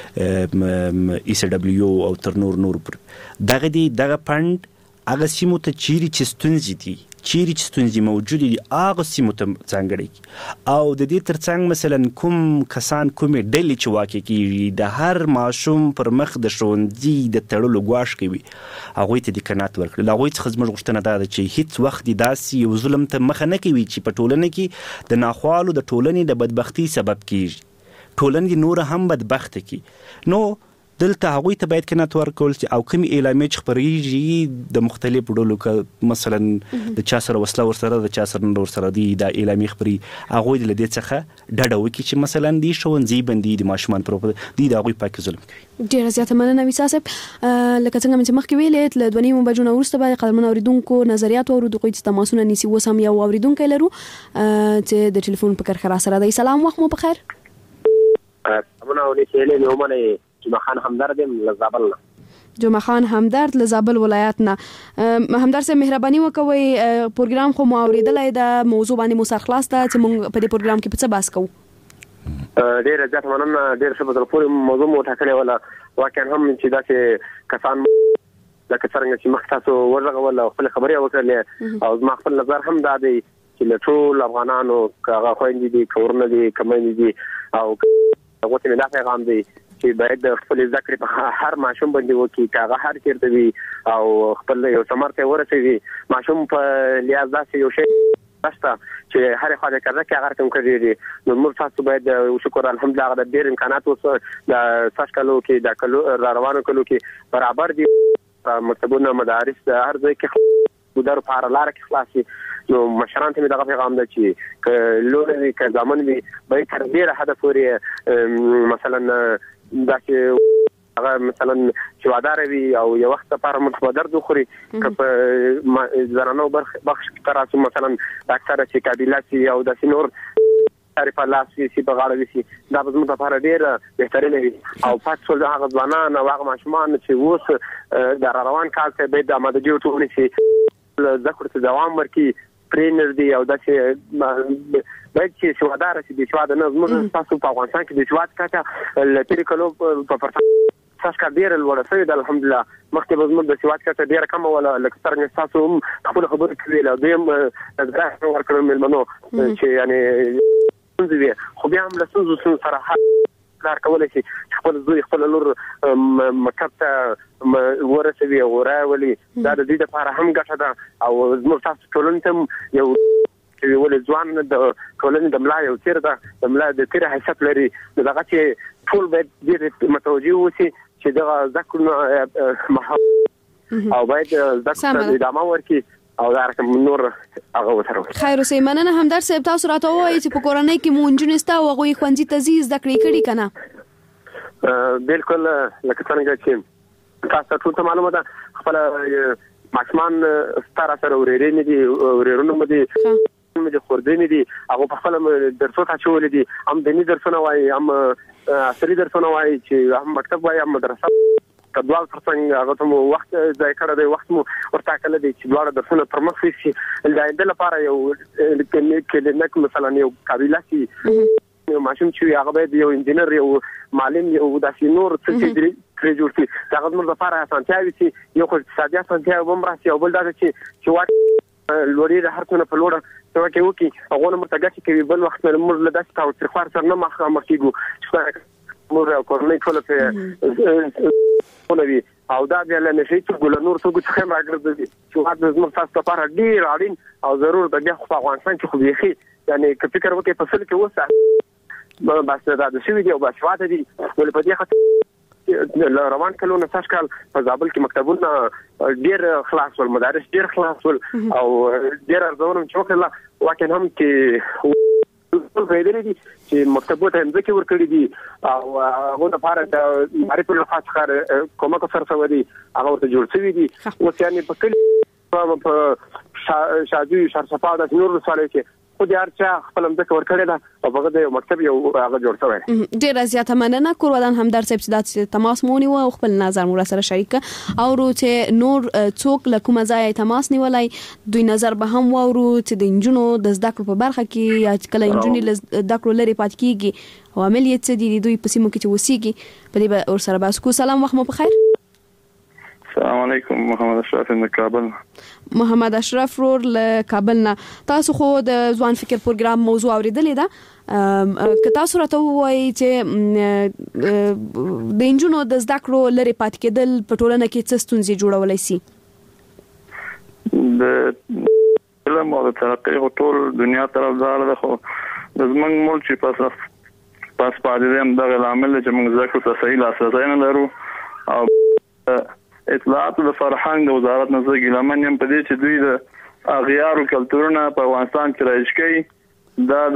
تر ای سی ډبلیو او تر نور نور پورې دغه دی دغه فنډ هغه سیمو ته چیرې چې ستونزې دي چیرې چې ستونزې موجودې دي هغه سیمو ته ځانګړی کړي او د دې ترڅنګ مثلا کوم کسان کومې ډلې چې واقع کېږي د هر ماشوم پر مخ د ښوونځي د تړلو ګواښ کوي هغوی ته د قناعت ورکړي. له هغوی څخه زموږ غوښتنه دا ده چې هیڅ وخت دې داسې یو ظلم ته مخه نه کوي چې په ټولنه کې د ناخوالو د ټولنې د بدبختۍ سبب کېږي، ټولنې د نور هم بدبخته کړي. نو دلته هغوی ته باید قناعت ورکول چې او کومې اعلامیې چې خپرېږي د مختلفو ډلو که مثلا د چا سره وسله ورسره د چا سره نه ورسره دي دا اعلامیې خپرېږي هغوی د دې څخه ډډه وکړي چې مثلا دې ښوونځي بندي د ماشومان پر دوی د هغوی پاکې ظلم کوي. ډېره زیاته مننه ویسا صاحب. لکه څنګه مې مخکې ویلې له دوه نیمو بجو نه وروسته به قدرمن اورېدونکو نظریات واورو د هغوی چې تماسونه نیسي. اوس هم یو اورېدونکی لرو چې د ټلیفون په کرښه راسره دی. سلام، وخت مو په خیر. امونه ونیسېلې مې ومنئ جمعه خان همدرد یم له زابل نه. جمعه خان همدرد له زابل ولایت نه. همدرد صاحب مهرباني وکوئ پروګرام خو مو اورېدلی د موضوع باندې مو سر خلاص ده چې موږ په دې پروګرام کې په څه بحث کوو. ډېره زیاته مننه. ډېر ښه په زړه پورې موضوع مو ټاکلې وله واقعا هم چې داسې کسان لکه څرنګه چې مخکې تاسو وغږول او خپلې خبرې وکړلې او زما خپل نظر هم دا دی چې له ټول افغانانو که هغه خویندې دي که ورونه دي که میندې دي او هغو ته مې دا پیغام دی چې باید د خپل زده کړې په هر ماشوم باندې وکړي که هغه هر چېرته وي او خپل یو ثمر ته ورسوي. ماشوم په لحاظ داسې یو شی نشته چې هرې خوا د کرزه کې هغه رقم کړي نو موږ تاسو باید وشکر الحمدلله هغه د ډېر امکانات اوس د سږ کلو کې د کلو را روانو کلو کې برابر دي. مکتبونه مدارس هر ځای کې ګودر په هره لاره کې خلاص وي. نو مشران ته مې دغه پیغام ده چې که لوڼې وي که زامن وي باید تر ډېره حده پورې مثلا داسې هغه مثلا چې واداره وي او یو وخت لپاره موږ به درد وخوري که په زنانو بخش کې ته راسو مثلا ډاکټره چې قابله سي او داسې نور ساري په لاس وي سي په غاړه وي سي دا به زموږ لپاره ډېره بهترینه وي. او پاتې شول هغه ځوانان او هغه ماشومان چې اوس د را روان کال ته باید د امادګي ورته ونیسي زده کړو ته دوام ورکړي پرېنر دي او داسې باید چې سواداره شي. بېسواده نه زموږ تاسو په افغانستان کې بېسواد کچه له تېرې کلو په پرتله ستاسو کار ډېره لوړه شوې ده الحمدلله. مخکې به زموږ د سواد کچه ډېره کمه وله لکه څرنګه ستاسو هم خپلې خبرې کوي او دوی هم نظریات ورکړل مېلمنو چې یعنې ستونزې وي خو بیا هم له ستونزو ستونزو سره حل کار کولی شي چې خپل زوی خپل لور مکتب ته ورسوي او راولي. دا د دوی دپاره هم ګټه ده او زموږ تاسو ټولنې ته هم یو ولې ځوان د ټولنې د ملا یو تیر ده د ملا د تیر حیثیت لري نو دغه چې ټول باید ډېر متوجه واوسي چې دغه زده کړو او باید زده کړو ته ادامه ورکړي او دا رقم نور هغه وسره وي. خیر اوسئ. مننه همدرد صاحب. تاسو راته ووایئ چې په کورنۍ کې مو نجونې شته او هغوی ښوونځي ته ځي زده کړې کړي که نه؟ بلکل لکه څرنګه چې تاسو ته ټول ته معلومه ده خپله ماشومان ستا را سره ورېرې مې دي ورېرونه مې دي مې دي خوردې مې دي هغو په خپله درسو ته اچولي دي هم دیني درسونه وایي هم عصري درسونه وایي چې هم مکتب وایي هم مدرسه که دواړه ترڅنګ هغه ته مو وخت ضایع کړی دی وخت مو ورټاکلی دی چې دواړه درسونه پر مخ ویسي د آینده لپاره یو کلینیک مثلا یو قابله سي یو ماشوم چې وي هغه باید یو انجینر یو معلم یو داسې نور څه چې ترې جوړ شي د هغه زموږ لپاره اسانتیاوې سي یو خو اقتصادي اسانتیاوې هم راسي او بل دا ده چې چې واک لوړې د هر څه نه په لوړه څه وکړي هغو نه موږ ته ګټې کوي بل وخت موږ له داسې تاوتریخوار سره نه مخامخ کېږو چې موږ او کورنۍ ټوله پرې ولوي او دا بیا له نشي څخه له نور څخه څخه راګرځي چې واده زموږ تاسو لپاره ډیر اړین او ضرور د بیا خو په افغانستان کې خو بيخي یعنی که فکر وکړي په سل کې وسه بس دا د شوی دی او بس واده دي ول په دې خاطر روان کلو نه تاسو کال په زابل کې مکتبونه ډیر خلاص ول مدارس ډیر خلاص ول او ډیر ارزونه چې وکړه واکه هم کې ټول فائدې دي چې مکتبو ته ځکه ورکړي دي او هغه د فارغ د معرفت له خاص کار کومه کو سره سوي دي هغه ورته جوړ شوی دي او یعنی په کلی په شاجوی شرصفا د نور رساله کې خو د ارچا خپل مځکه ورکړی ده او هغه د مکتب یو هغه جوړ شوی ډیر زیاته مننه کورودان همدرد صاحب چې تماس مونی او خپل نظر مو سره شریک او چې نور څوک له کومه ځای تماس نیولای دوی نظر به هم وورو چې د انجونو د زده کړو په برخه کې یا کله انجونی له زده کړو لري پات کیږي او عملیات څه دي دوی په سیمو کې چې وسیږي په دې ور سره باسکو سلام وخت مو په خیر السلام علیکم. محمد اشرف من کابل. محمد اشرف رور له کابل نه. تاسو خو د ځوان فکر پروګرام موضوع اوریدلې ده، که تاسو راته ووایئ چې د انجونو د زده کړو لري پاتې کېدل په ټولنه کې څه ستونزې جوړولی سي؟ د علم او د ترقۍ ټول دنیا طرفدار ده، خو د زموږ ملک چې پس پس پاتې دی همدغه لامل دی چې موږ زده کړو ته صحیح لاسرسی نه لرو. او اطلاعات د فرهنګ د وزارت نه زه ګیلمن یم په دې چې دوی د اغیارو کلتورونه په افغانستان کې رایج کوي. دا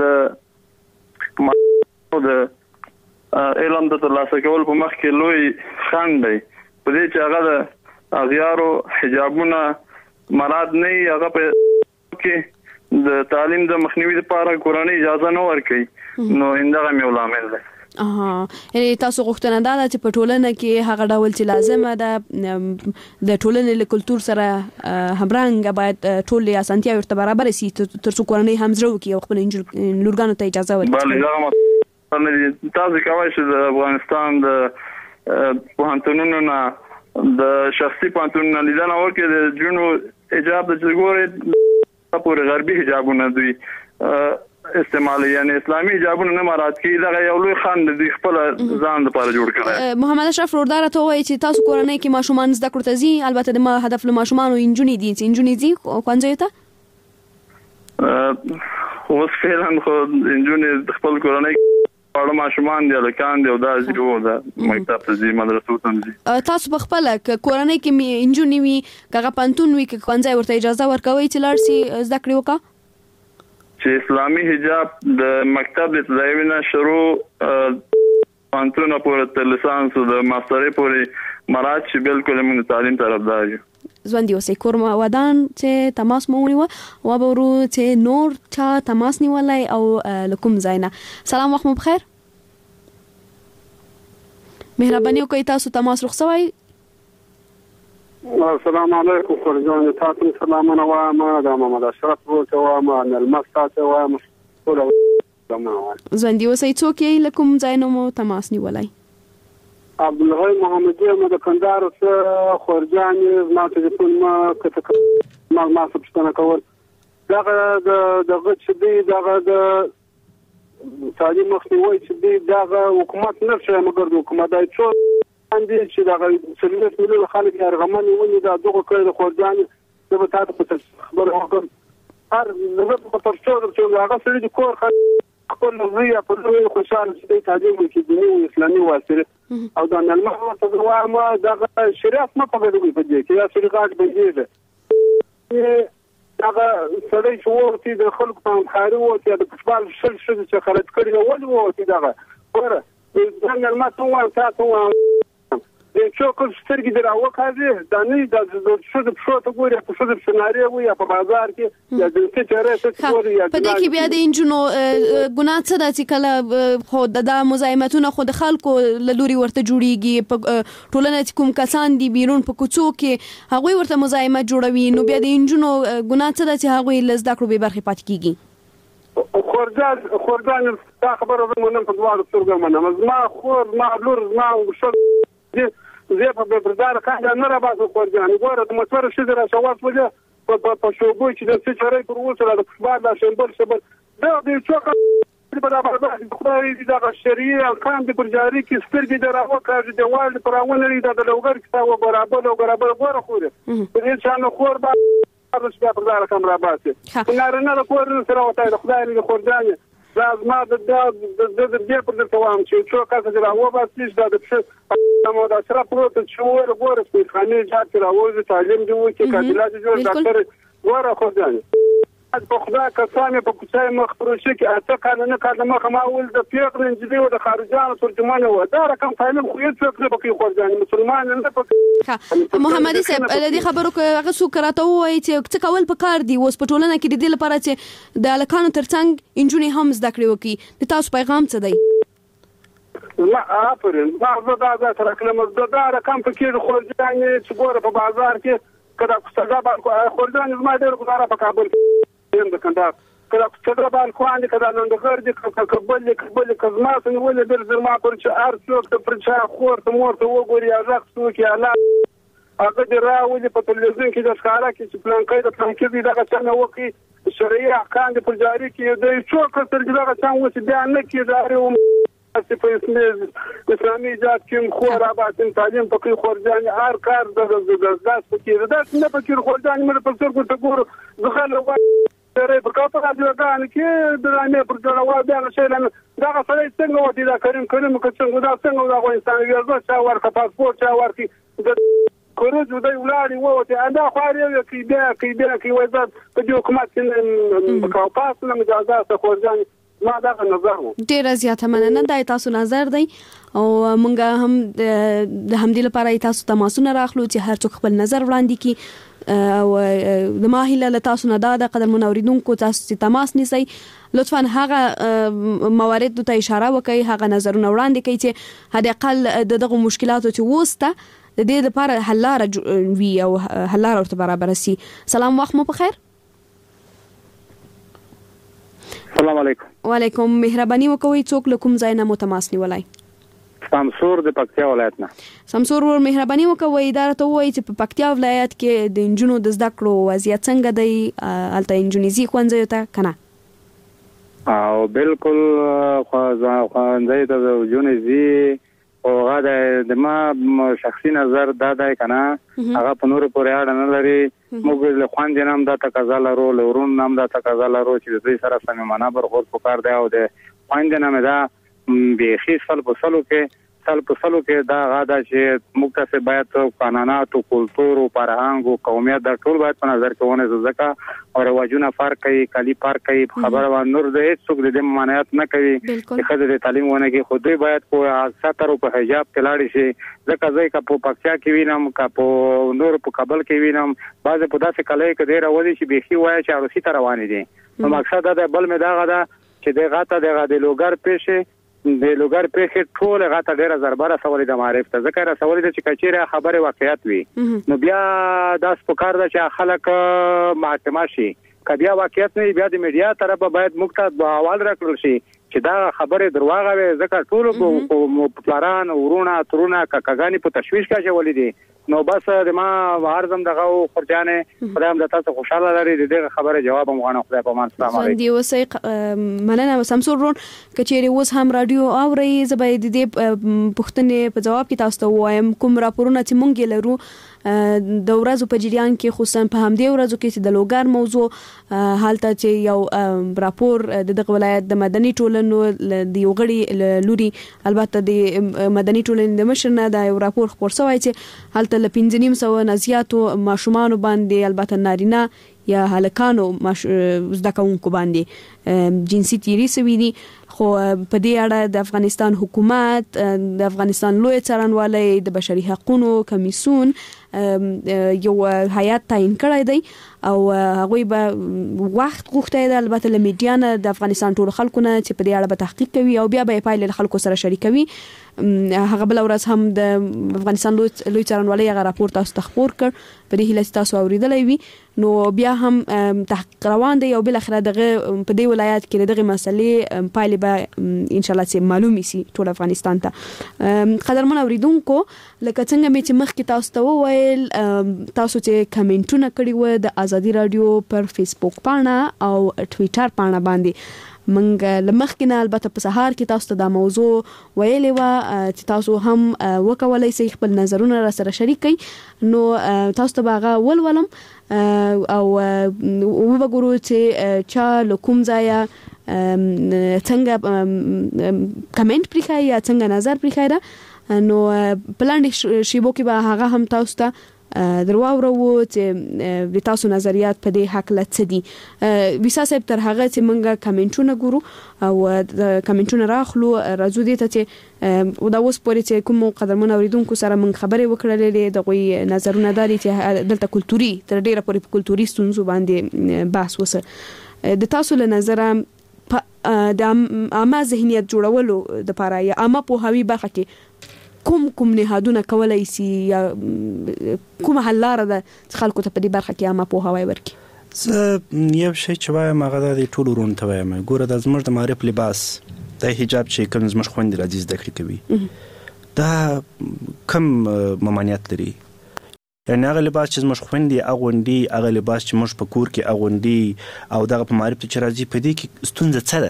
د د علم د ترلاسه کول په مخ کې لوی خنډ دی په دې چې هغه د اغیارو حجابونه مراد نه وي، هغه په کې د تعلیم د مخنیوي لپاره کورنۍ اجازه نه ورکوي، نو همدغه یو لامل دی. اها، یعنی تاسو غوښتنه دا ده چې په ټولنه کې هغه ډول چې لازمه ده د ټولنې له کلتور سره همرنګه باید ټول اسانتیا ورته برابر شي تر څو کورنۍ هم زړه وکړي او خپل لورګانو ته اجازه ورکړي. بله، دا تاسو کولی شئ د افغانستان د پوهنتونونو نه د شخصي پوهنتونونو لیدنه وکړي د جنو حجاب د چې ګورئ پورې غربي حجابونه دوی استعمال، یعنی اسلامي حجابونه نه مراد کی. دا یو لوی خنډ دی خپل ځان لپاره جوړ کړی. محمد اشرف روردار ته وایي چې تاسو کورنۍ کې ماشومان زده کړو ته ځي، البته د ما هدف له ماشومان او انجونی دي چې انجونی دي ښوونځیو ته اوس فعلا خو انجونی خپل کورنۍ اړه ماشومان دي لکان دي او دا زیرو دا مکتب ته ځي، مدرسو ته ځي. تاسو په خپل کورنۍ کې انجونی وي کغه پانتون وي که ښوونځی ورته اجازه ورکوي چې لاړ شي زده کړې وکړي؟ چې اسلامي حجاب د مکتب د ابتدایي نه شروع پانتون پورې تر لیسانس او د ماسترۍ پورې مراد شي، بالکل موږ تعلیم طرفدار یو. ژوندي اوسئ. کورما ودان چې تماس مو ونیوه و به ورو چې نور چا تماس نیولی او لکم ځای نه. سلام، وخت مو بخیر. مهرباني وکړئ تاسو تماس رخصوئ. السلام علیکم خورجان، تاسو سلامونه وایم. دا محمد اشرف ورته وایم، نلمس تاسو وایم. ژوندي اوسئ. څوک یې له کوم ځای نه مو تماس نیولی؟ عبدالغی محمدی یم د کندهار څخه. خورجان زما تلیفون ما کته ما ما څه پوښتنه کول، دغه دغه چې دی دغه د تعلیم مخنیوي چې دی دغه حکومت نه شي، مګر د حکومت دای څو باندې چې دغه سلیمت ملي خلک یې ارغمن ونی دا دغه کړی د خورجان د به تاسو په خبر وکړم. هر زه په تاسو چې هغه سړي د کور خپل نظریه په لوی خوشاله چې تعلیم کې د اسلامي واسطه او دا نن ما ته وایم دغه شریعت نه په دې په دې کې یا شریعت به دې دغه سړی چې ورته د خلکو په خاري وو چې د فوتبال شل شل چې خرج کړی ول وو چې دغه ګوره نن ما ته وایم تاسو د چوکل سترګې دراوه کاږي دا نه د څه د څه ته ګوري په څه د سناریو وي په بازار کې یا د څه چیرې څه ګوري یا په دې کې بیا د انجونو ګناه څه ده چې کله خو د مزاحمتونه خو د خلکو له لوري ورته جوړیږي په ټولنه چې کوم کسان دي بیرون په کوڅو کې هغوی ورته مزاحمت جوړوي، نو بیا د انجونو ګناه څه ده چې هغوی له زده کړو بې برخې پاتې کیږي؟ خورجان خورجان دا خبره زموږ نن په دواړو سترګو منم. زما خور زما لور زما شو زه په بردار کاندې نه را باسم خورجان. ګوره د مشوره شي را شواز وجه په شوبو چې د څه چارې پر وسره د فوتبال د شنبل شبل دا د څوک په دغه د خدای د شریعه کاند پر جاری کې سترګې دراوه کاږي د وال پر اول لري د لوګر کې او برابر او برابر ګوره خوره په دې شان خور با د شپه پر دغه کم را باسي نه نه د کور سره وته د خدای له خورجان دا زما د د د دې په دې توام چې څو کاسه دراوه باسي دا د څه نو دا سره پروت چې ور ګوره په خانه جات راوځي تعلیم دی چې کابلات جوړ ډاکټر ګوره خورجان په خدای کسانه په کوڅه مخ پروشه کې اته قانون کړه مخ ما ول د پیغمبر انجلي او د خارجانو ترجمان و دا رقم تعلیم خو یې څوک نه پکې خورجان مسلمان نه پکې. محمد صاحب دې خبرو کې هغه څو کراته وایي چې څه کول پکار دی اوس په ټولنه کې د دې لپاره چې د الکانو ترڅنګ انجونی هم زده کړې وکي. د تاسو پیغام څه دی؟ لا افرین ما زه دا دا تر کلمه دا رقم پکې خورجان چې ګوره په بازار کې کدا څنګه باندې خورجان زما ډېر ګزاره په کابل د کندهار کله څنګه باندې خو اندي کله نن د غر دي کبل کبل کزما څنګه ولې در زما پر چې ار څوک ته پر چا خور ته مور ته وګوري هغه څوک یې الله هغه د راولي په تلویزیون کې د ښکارا کې چې پلان کې د پلان کې د هغه څنګه وکي شرعي احکام د پرجاري کې د څوک تر دغه څنګه وڅ بیان نه کیږي چې په اسلامي ذات کې خو را باندې تعلیم پکې خورجان هر کار د داس پکې دا نه پکې خورجان مې په څیر کو ته ګور دخل سره په کاپه راځي کې د رانه پر جوړوا بیا شي لنه دا سره څنګه وتی دا کریم کریم که څنګه دا څنګه د افغانستان ویزه چا ورکه پاسپورت چا ورکي د کورو د ولاړی وته انده خاري کې بیا کې بیا کې وځه په حکومت کې په کاپه نه مجازات خورجان ما دا نظر وو ډیر زیاته مننه دا تاسو نظر دی او مونږ هم د همدې لپاره تاسو تماسونه راخلو چې هر څوک خپل نظر وړاندې کړي او د ماهله له تاسو نه دا د قدر منوریدونکو تاسو تماس نیسئ لطفا هغه موارد ته اشاره وکړئ هغه نظرونه وړاندې کړئ چې حد اقل دغه مشکلاتو چې وسته د دې لپاره حل لاره وي او حل لاره ورته برابر شي. سلام وخت مو په خیر. السلام علیکم. وعلیکم. مهرباني وکوئ څوک له کوم ځای نه مو تماس نیولای؟ سمسور د پکتیا ولایت نه. سمسور ور مهرباني وکوئ دا ته وایي چې په پکتیا ولایت کې د انجونو د زده کړو وضعیت څنګه دی؟ الته انجونیزي ښوونځیو ته کنه؟ او بالکل ښوونځی ته د انجونیزي او هغه د ما شخصي نظر دا دی کنه هغه په نور پورې اړه نه لري. موږ له خواندې نام دا تقاضا لرو له ورون نام دا تقاضا لرو چې د دې سره سمانه برخورد پکار دی او د خواندې نام دا به سل په سلو کې سل په سلو کې دا غاده چې موږ ته باید قانونات او کلتور او فرهنګ او قومیت دا ټول باید په نظر کې ونه ځکه او رواجونه فرق کوي کلی فرق کوي خبره و نور د هیڅ څوک د ممانعت نه کوي چې خځه د تعلیم ونه کې خو دوی باید په ستر او په حجاب کې لاړ شي ځکه ځای کا په پکتیا کې وینم کا په نور په کابل کې وینم بعض په داسې کلی کې ډیر ولې چې بيخي وای چې روسي ته روان دي. نو مقصد دا بل مې دا غدا چې د غاټه د غاډې لوګر پېښه د لوګر پېښه ټول غاټه ډیره ضربره سوالې د معرفت ته ذکر سوالې د چې کچېره خبره واقعیت وي نو بیا دا سپکار ده چې خلک محاکمه شي کبیا واقعیت نه بیا د میډیا طرف باید مقتد حوال راکړل شي چې دا خبره درواغه وي ځکه ټول کو پلاران ورونه ترونه کاګانی په تشويش کې چولې دي. نو بس د ما ارزم دغه خرجانه خدایم د تاسو خوشاله لري دغه خبره جواب مغانه خدای په مان السلام علیکم. دی وسې مننه سمسور رون کچېری اوس هم رادیو اوري زبې د دې پښتنې په جواب کې تاسو ته وایم کوم راپورونه چې مونږ لرو د ورځو په جریان کې خصوصا په همدې ورځو کې چې د لوګر موضوع حالت چې یو راپور د دغه ولایت د مدني ټولنو د یو غړي لوري البته د مدني ټولنې د مشر نه دا یو راپور خبر شوی چې حالت له پنځه نیم سوه نزياتو ماشومان باندې البته نارینه یا هلکانو زده کوونکو باندې جنسي تیری سوي دي. خو په دې اړه د افغانستان حکومت د افغانستان لوی څارنوالۍ د بشري حقوقو کمیسیون یو هیئت تعیین کړی دی او هغوی به وخت غوښتی دی البته له میډیا نه د افغانستان ټول خلکو نه چې په دې اړه به تحقیق کوي او بیا به یې پایلې له خلکو سره شریکوي. هغه بل ورځ هم د افغانستان لوی څارنوالۍ هغه راپور تاسو ته خپور کړ په دې هیله چې تاسو اوریدلی وي. نو بیا هم تحقیق روان دی او بل اخره دغه په دې ولایت کې دغه مسلې پایلې به ان شاء الله چې معلومي سي ټول افغانستان ته. قدرمن اوریدونکو لکه څنګه مې چې مخکې تاسو ته وویل تاسو چې کمنټونه کړي و د ازادي رادیو پر فیسبوک پاڼه او ټویټر پاڼه باندې منګ لمخ کنه البته په سهار کې تاسو ته دا موضوع ویلې و چې تاسو هم وکولای شئ خپل نظرونه را سره شریک کړئ. نو تاسو ته باغه ولولم او وګورو چې چا لکوم ځای څنګه کمنټ پریخای یا څنګه نظر پریخای دا نو پلان شیبو کې به هغه هم تاسو ته درواورو چې د تاسو نظریات په دې حق لڅ دي. ویسا صاحب تر هغه چې مونږه کمنټونه ګورو او کمنټونه راخلو راځو دي ته چې دا اوس پورې چې کوم قدرمن اوریدونکو سره مونږ خبرې وکړلې د غوي نظرونه داري چې دلته کلتوري تر ډیره پورې په کلتوري ستونزو باندې بحث وسه د تاسو له نظر د عامه ذهنیت جوړولو د لپاره یا عامه پوهاوی برخه کې کوم کوم نهادونه کولای شي یا کوم حل لاره ده چې خلکو ته په دې برخه کې عامه پوهاوی ورکړي؟ زه یو شی چې وایم هغه د ټول ورونو ته وایم ګوره د زموږ د معرف لباس د حجاب چې کوم زموږ خويندې راځي زده کړې کوي دا کم ممانعت لري یعنی هغه لباس چې زموږ خويندې اغوندي، هغه لباس چې موږ په کور کې اغوندي او دغه په معرف چې راځي، په دې کې ستونزه څه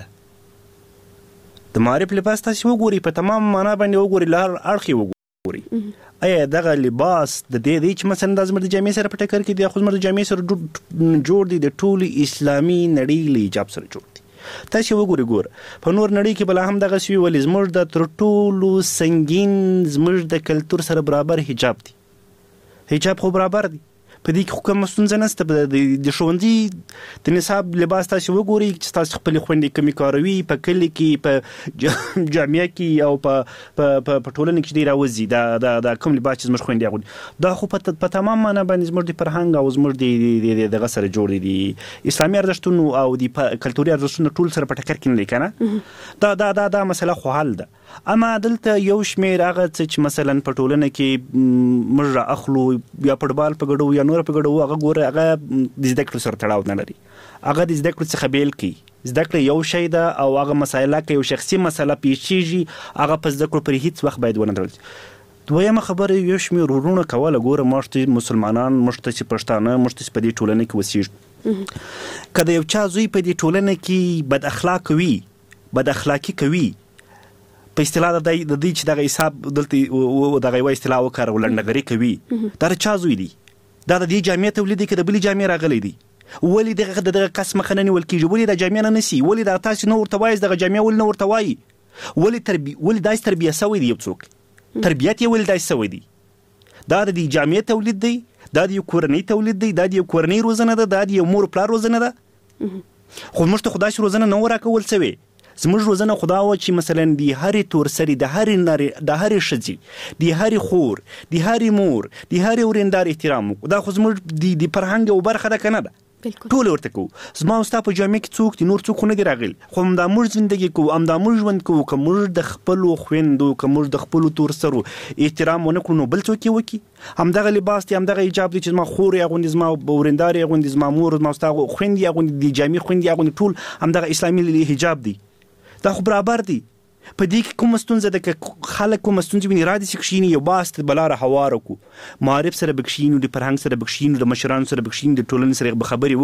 ده؟ د معرف لباس تاسو وګورئ، په تمام معنا باندې وګورئ، لهر اړخ وګورئ. ایا دغه لباس د دې دی چې مثلا د زموږ د جامع سره په ټکر کې دی، خو زموږ د جامع سره جوړ دی د ټولي اسلامي نړۍ له حجاب سره جوړ دی. تاسو وګورئ، ګور په نور نړۍ کې بل هم دغه سوي ولې زموږ د تر ټولو سنگین زموږ د کلچر سره برابر حجاب دی. حجاب خو برابر دی، په دې کې خو کوم ستونزه نشته. د ښوونځي د نصاب لباس تاسو وګورئ چې تاسو خپل خويندې کومې کاروي په کلی کې، په جامعه کې او په په ټولنه کې دی راوځي دا دا کوم لباس چې زموږ خويندې اغوندي، دا خو په تمام معنا باندې زموږ د فرهنګ او زموږ د دغه سره جوړ دي، اسلامي ارزښتونو او د کلتوري ارزښتونو ټول سره په ټکر کې نه لیکنه. دا دا دا دا مسله خو حل ده. اما دلته یو شمیر هغه چې مثلا په ټولنه کې موږ را اخلو یا فوټبال په ګډو یا نور په ګډو، هغه ګوره هغه د زده کړو سره تړاو نه لري، هغه د زده کړو څخه بیل کی. زده کړه یو شی ده او هغه مسایله کې یو شخصي مسله پیښیږي، هغه په زده کړو پر هیڅ وخت باید ونه تړل شي. دویمه خبره یو شمیر ورونه کوله، ګوره موږ مسلمانان، موږ ته چې پښتانه، موږ ته په دې ټولنه کې وسیږو، کله یو چا زوی په دې ټولنه کې بد اخلاق وي، بد اخلاقی کوي، په اصطلاح د دې چې دغه حساب دلته دغه یو اصطلاح وکړو لنډغري کوي، دا چا زوی دی؟ دا د دې جامعې تولید کې د بلې جامعې راغلی دی. ولې دغه دغه قسم مخه نه نیول کېږي؟ ولې د جامعې نه نسی؟ ولې دا تاسو نو ورته وایي دغه جامعې ولې نه ورته وایي؟ ولې تربیه ولې داسې تربیه سوی دی؟ یو څوک تربیت یې ولې داسې سوی دی؟ دا د دې جامعې تولید دی، دا د یو کورنۍ تولید دی، دا د یو کورنۍ روزنه ده، دا د یو مور پلار روزنه ده. خو موږ ته خدای روزنه نه ورکول سوی. زموږ روزنه خدا و چې مثلا د هرې تورسري، د هرې نارې، د هرې ښځې، د هرې خور، د هرې مور، د هرې ورندار احترام وکړو. دا خو زموږ د فرهنګ یو برخه ده که نه ده؟ ټول ورته کوو. زما او ستا په جامع کې څوک دي، نور څوک خو نه دي راغلي، خو همدا موږ زندګي کوو، همدا موږ ژوند کوو. که موږ د خپلو خویندو، که موږ د خپلو تورسرو احترام ونه کړو، نو بل څوک یې وکړي. همدغه لباس دی، همدغه حجاب دی چې زما خور یې اغوندي، زما ورندار یې اغوندي، زما مور، زما ستا خویندې یې اغوندي، د جامع خویندې یې اغوندي، ټول همدغه اسلامي حجاب دی. دا خو برابر دی. په دې کې کومه ستونزه ده؟ که خلک کومه ستونزه ویني، را دي چې کښیني یو باس بلاره هواره کړو، معارف سره به کښینو، د فرهنګ سره به کښینو، د مشرانو سره به کښینو، د ټولنې سره به خبرې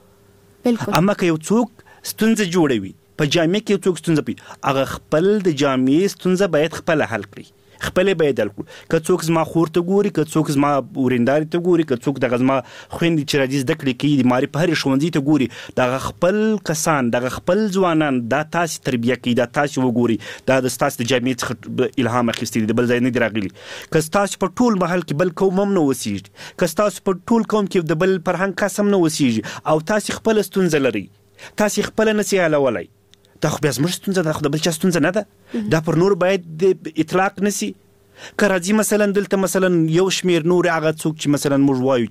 وکړو. اما که یو څوک ستونزه جوړوي په جامع کې، یو څوک ستونزه پي، هغه خپل د جامع ستونزه باید خپل حل کړي، خپل باید حل کړو. که څوک زما خور ته ګوري، که څوک زما ورنداري ته ګوري، که څوک دغه زما خويندې چې راځي زده کړې کوي، د معارف په هرې ښوونځي ته ګوري، دغه خپل کسان، دغه خپل ځوانان دا تاسې تربیه کوي، دا تاسې وګوري، دا د ستاسې د جامعې څخه الهام اخیستی دی، د بل ځای نه دی راغلي. که ستاسو په ټول محل کې بل قوم هم نه اوسېږي، که ستاسو په ټول قوم کې د بل فرهنګ کس هم نه اوسېږي، او تاسې خپله ستونزه لرئ، تاسې خپله نسئ حلولی، دا خو بیا زموږ ستونزه ده، خو د بل چا ستونزه نه ده. دا پر نور باید د اطلاق نسي. که راځي مثلا دلته مثلا یو شمیر نور هغه څوک چې مثلا موږ وایو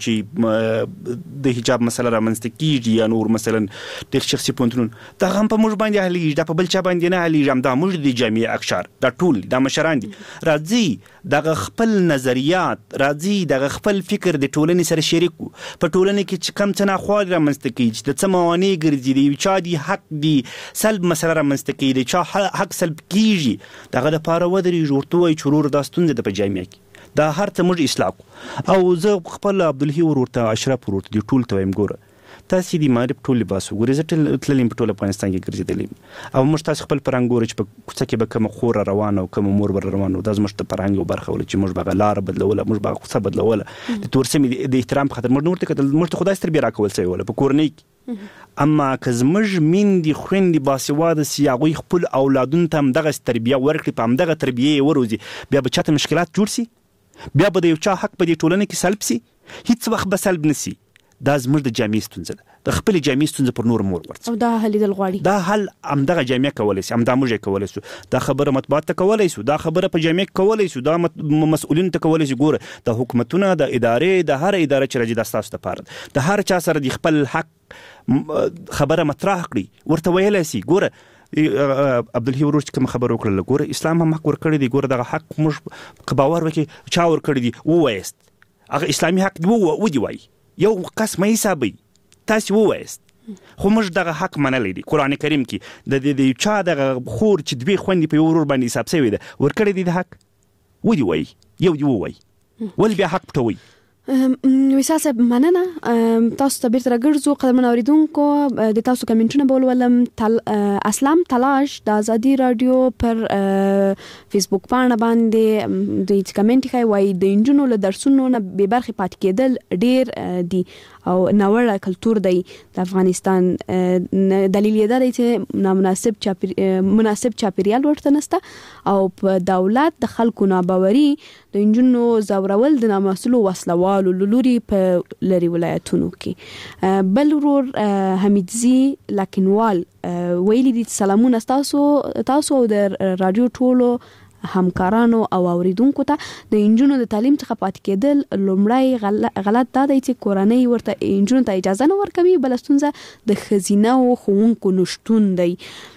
چې د حجاب مسله رامنځته کیږي، یا نور مثلا د شخصي پوهنتون، دا هم په موږ باندې حلیږي، دا په بل چا باندې نه حلیږي. همدا موږ د جامعې اکشار، دا ټول دا مشران دي. راځي دغه خپل نظریات، راځي دغه خپل فکر د ټولنې سره شریک کړو. په ټولنه کې چې کم څه ناخوالې رامنځته کیږي، چې د څه موانع ګرځي، د یو چا د حق د سلب مسله رامنځته کیږي، د چا حق سلب کیږي، دغه دپاره ودرېږو، ورته وایو چې ورور دا ستونزه ده په جامعه کې، دا هر څه موږ اصلاح کړو. او زه خپل عبدالحی ورورته، اشرف ورورته، دې ټول ته وایم ګوره تاسې د معرف ټول لباس وګورئ. زه تللی یم په ټول افغانستان کې ګرځېدلی یم، او موږ تاسې خپل فرهنګ ګورئ چې په کوڅه کې به کومه خور روانه او کومه مور به روانه، دا زموږ د فرهنګ یو برخه وله چې موږ به هغه لاره بدلوله، موږ به هغه کوڅه بدلوله د تورسمې د احترام په خاطر. موږ نه ورته کتل، موږ ته خو داسې تربیه راکول سوې وله په کورنۍ کې. اما که زموږ میندې خویندې باسواده سي، هغوی خپل اولادونو ته همدغسې تربیه ورکړي، په همدغه تربیه یې وروزي، بیا به چاته مشکلات جوړ سي، بیا به د یو چا حق په دې ټولنه کې سلب سي، هیڅ وخت به سلب نه سي. دا زموږ د جامعې ستونزه ده، د خپلې جامعې ستونزه پر نور مور ورڅ، او دا حل لیدل غواړي. دا حل همدغه جامعه کولی سي، همدا موږ یې کولی سو. دا خبره مطبوعات ته کولی سو، دا خبره په جامعه کې کولی سو، دا مسؤلینو ته کولی سو. ګوره د حکومتونه، د ادارې، د هر اداره چې راځي دا ستاسو دپاره ده، د هر چا سره د خپل حق خبره مطرح کړي، ورته ویلی سي. ګوره عبدالحی ورور چې کوم خبر وکړله، ګوره اسلام هم حق ورکړی دی، ګوره دغه حق موږ که باور وکړي چا ورکړی دی، ووایست هغه اسلامي حق ودې وایي، یو کس مه حسابوي، تاسې ووایست. خو موږ دغه حق منلی دی. قرآن کریم کې د یو چا دغه خور چې دوې خویندې په یو ورور باندې حساب سوې ده، ورکړی دی د حق، ودې وایي، یو دې ووایي، ولې بیا حق پټوئ؟ ویسا صاحب مننه. تاسو ته بیرته راګرځو. قدرمن اوریدونکو د تاسو کمنټونه به ولولم. تل اسلام تلاش د ازادي رادیو پر فیسبوک باندې باندې د کمنټ کوي وای د انجونو له درسونو نه به برخه پات کېدل ډیر دي او نوړه کلچر دی د افغانستان. دلیل یې دا دی چې نامناسب چاپیر مناسب چاپیریال ورته نسته او په دولت د خلکو ناباوري د انجونو زورول د نامسلو وسلوالو لوري په لری ولایتونو کې. بل ورور حمیدزي لکنوال ویلي دي سلامونه تاسو تاسو د رادیو ټولو همکارانو او اوریدونکو ته. د انجونو د تعلیم څخه پات کېدل لومړی غلط دا دی چې کورنۍ ورته انجونو ته اجازه نه ورکوي. بل ستونزه د خزینه او ښوونکو نشټون دی.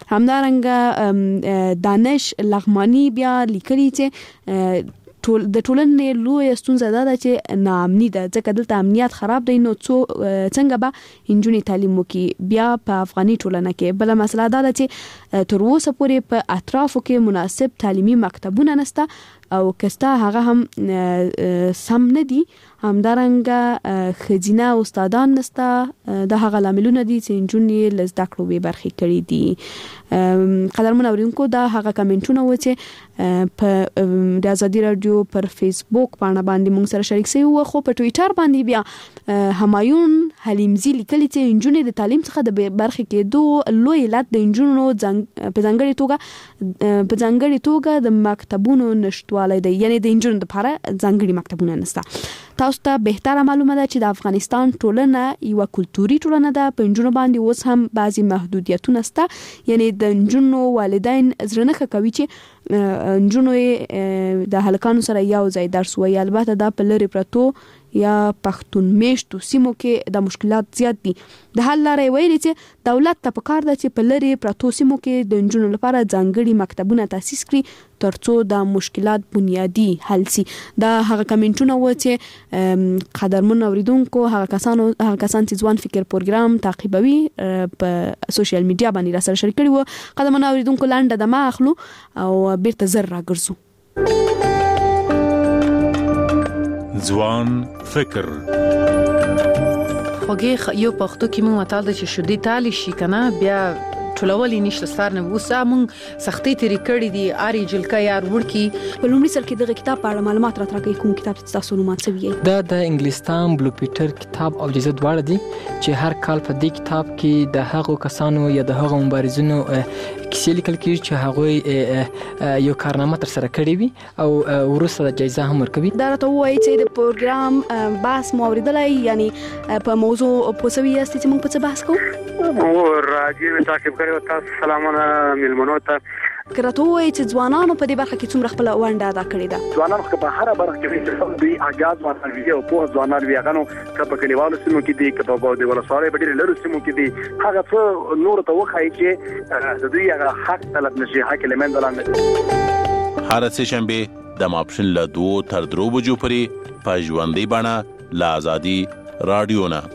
همدارنګه دانش لغمانی بیا لیکلي چې د ټولنې لوی ستونزه دا ده چې ناامني ده، ځکه دلته امنیت خراب دی. نو څو څنګه به انجونی تعلیم وکي بیا په افغاني ټولنه کې. بل مسله دا ده چې تر اوسه پورې په اطرافو کې مناسب تعلیمي مکتبونه نشته او کستا هغه هم سم نه دي. همدارنګه خزینه استادان نشته. د هغه لاملونه دي چې انجونی لزده کړو به برخې کړي دي. قدرمن اوریدونکو دا هغه کمنټونه و چې په د ازادي رادیو پر فیسبوک باندې باندې موږ سره شریک شوی و. خو په ټوئیټر باندې بیا همایون حلیمزی لیکلی چې انجونی د تعلیم څخه د برخې کېدو لوی علت د انجونو په ځانګړي توګه په ځانګړي توګه د مکتبونو نشټوالی دی. یعنی د انجونو لپاره ځانګړي مکتبونه نشته. تاسو ته بهتره معلومه ده چې د افغانستان ټولنه یو کلتوري ټولنه ده. په انجونو باندې اوس هم بعضی محدودیتونه شته. یعنی د انجونو والدین زړه نه کوي چې انجونو د هلکانو سره یو ځای درس وایي. البته دا په لری پرتو یا پښتون میشتو سیمو کې د مشکلات زیات دي. د حل لارې ویلي چې دولت ته پکار ده چې په لری پرتو سیمو کې د انجونو لپاره ځانګړي مکتبونه تاسیس کړي ترڅو د مشکلات بنیادی حل شي. دا هغه کمنټونه و چې قدرمن اوریدونکو هغه کسانو هغه کسان چې ځوان فکر پروګرام تعقیبوي په سوشل میډیا باندې را سره شریک کړي وو. قدرمن اوریدونکو لاندې د ما اخلو او بیرته زر راګرځو. ځوان فکر خوږی یو پښتو کې مو متال د چې شودي تالی شي کنه بیا ټولولې نشته ستارنه وسه مونږ سختي تری کړې دي اری جلکا یار ورکی. په لومړي سر کې دغه کتاب په اړه معلومات راټولوي. کوم کتاب چې تاسو نوم اڅوي؟ دا د انګلستان بلو پیټر کتاب او جزء دواړه دي چې هر کال په دې کتاب کې د هغو کسانو یا د هغو مبارزینو کیسې لیکل کېږي چې هغه یو کارنامه تر سره کړې وي او ورسره د جایزه هم ورکوي. دا راته وایي چې د پروګرام بحث مو اوریدلای یعنی په موضوع پوسوي است چې موږ په څه بحث کوو. او راځي تعقیب کړو. تاسو سلامونه ملمنو ته. کراته وایي چې ځوانانو په دې برخه کې څومره خپل ونډه ادا کړې ده. ځوانانو په هر برخه کې چې دوی اجازه ورکړي او په ځوانان وی غنو کله کلیوالو سیمو کې دي کله په دې ولسوالۍ په ډېر لرو سیمو کې دي هغه څه نور ته وخایي چې د دوی هغه حق طلب نشي حق لمن دلانه. هر سه شنبه د ماپشن له دوه تر درو بجو پورې په ژوندۍ باندې لا ازادي رادیو نه.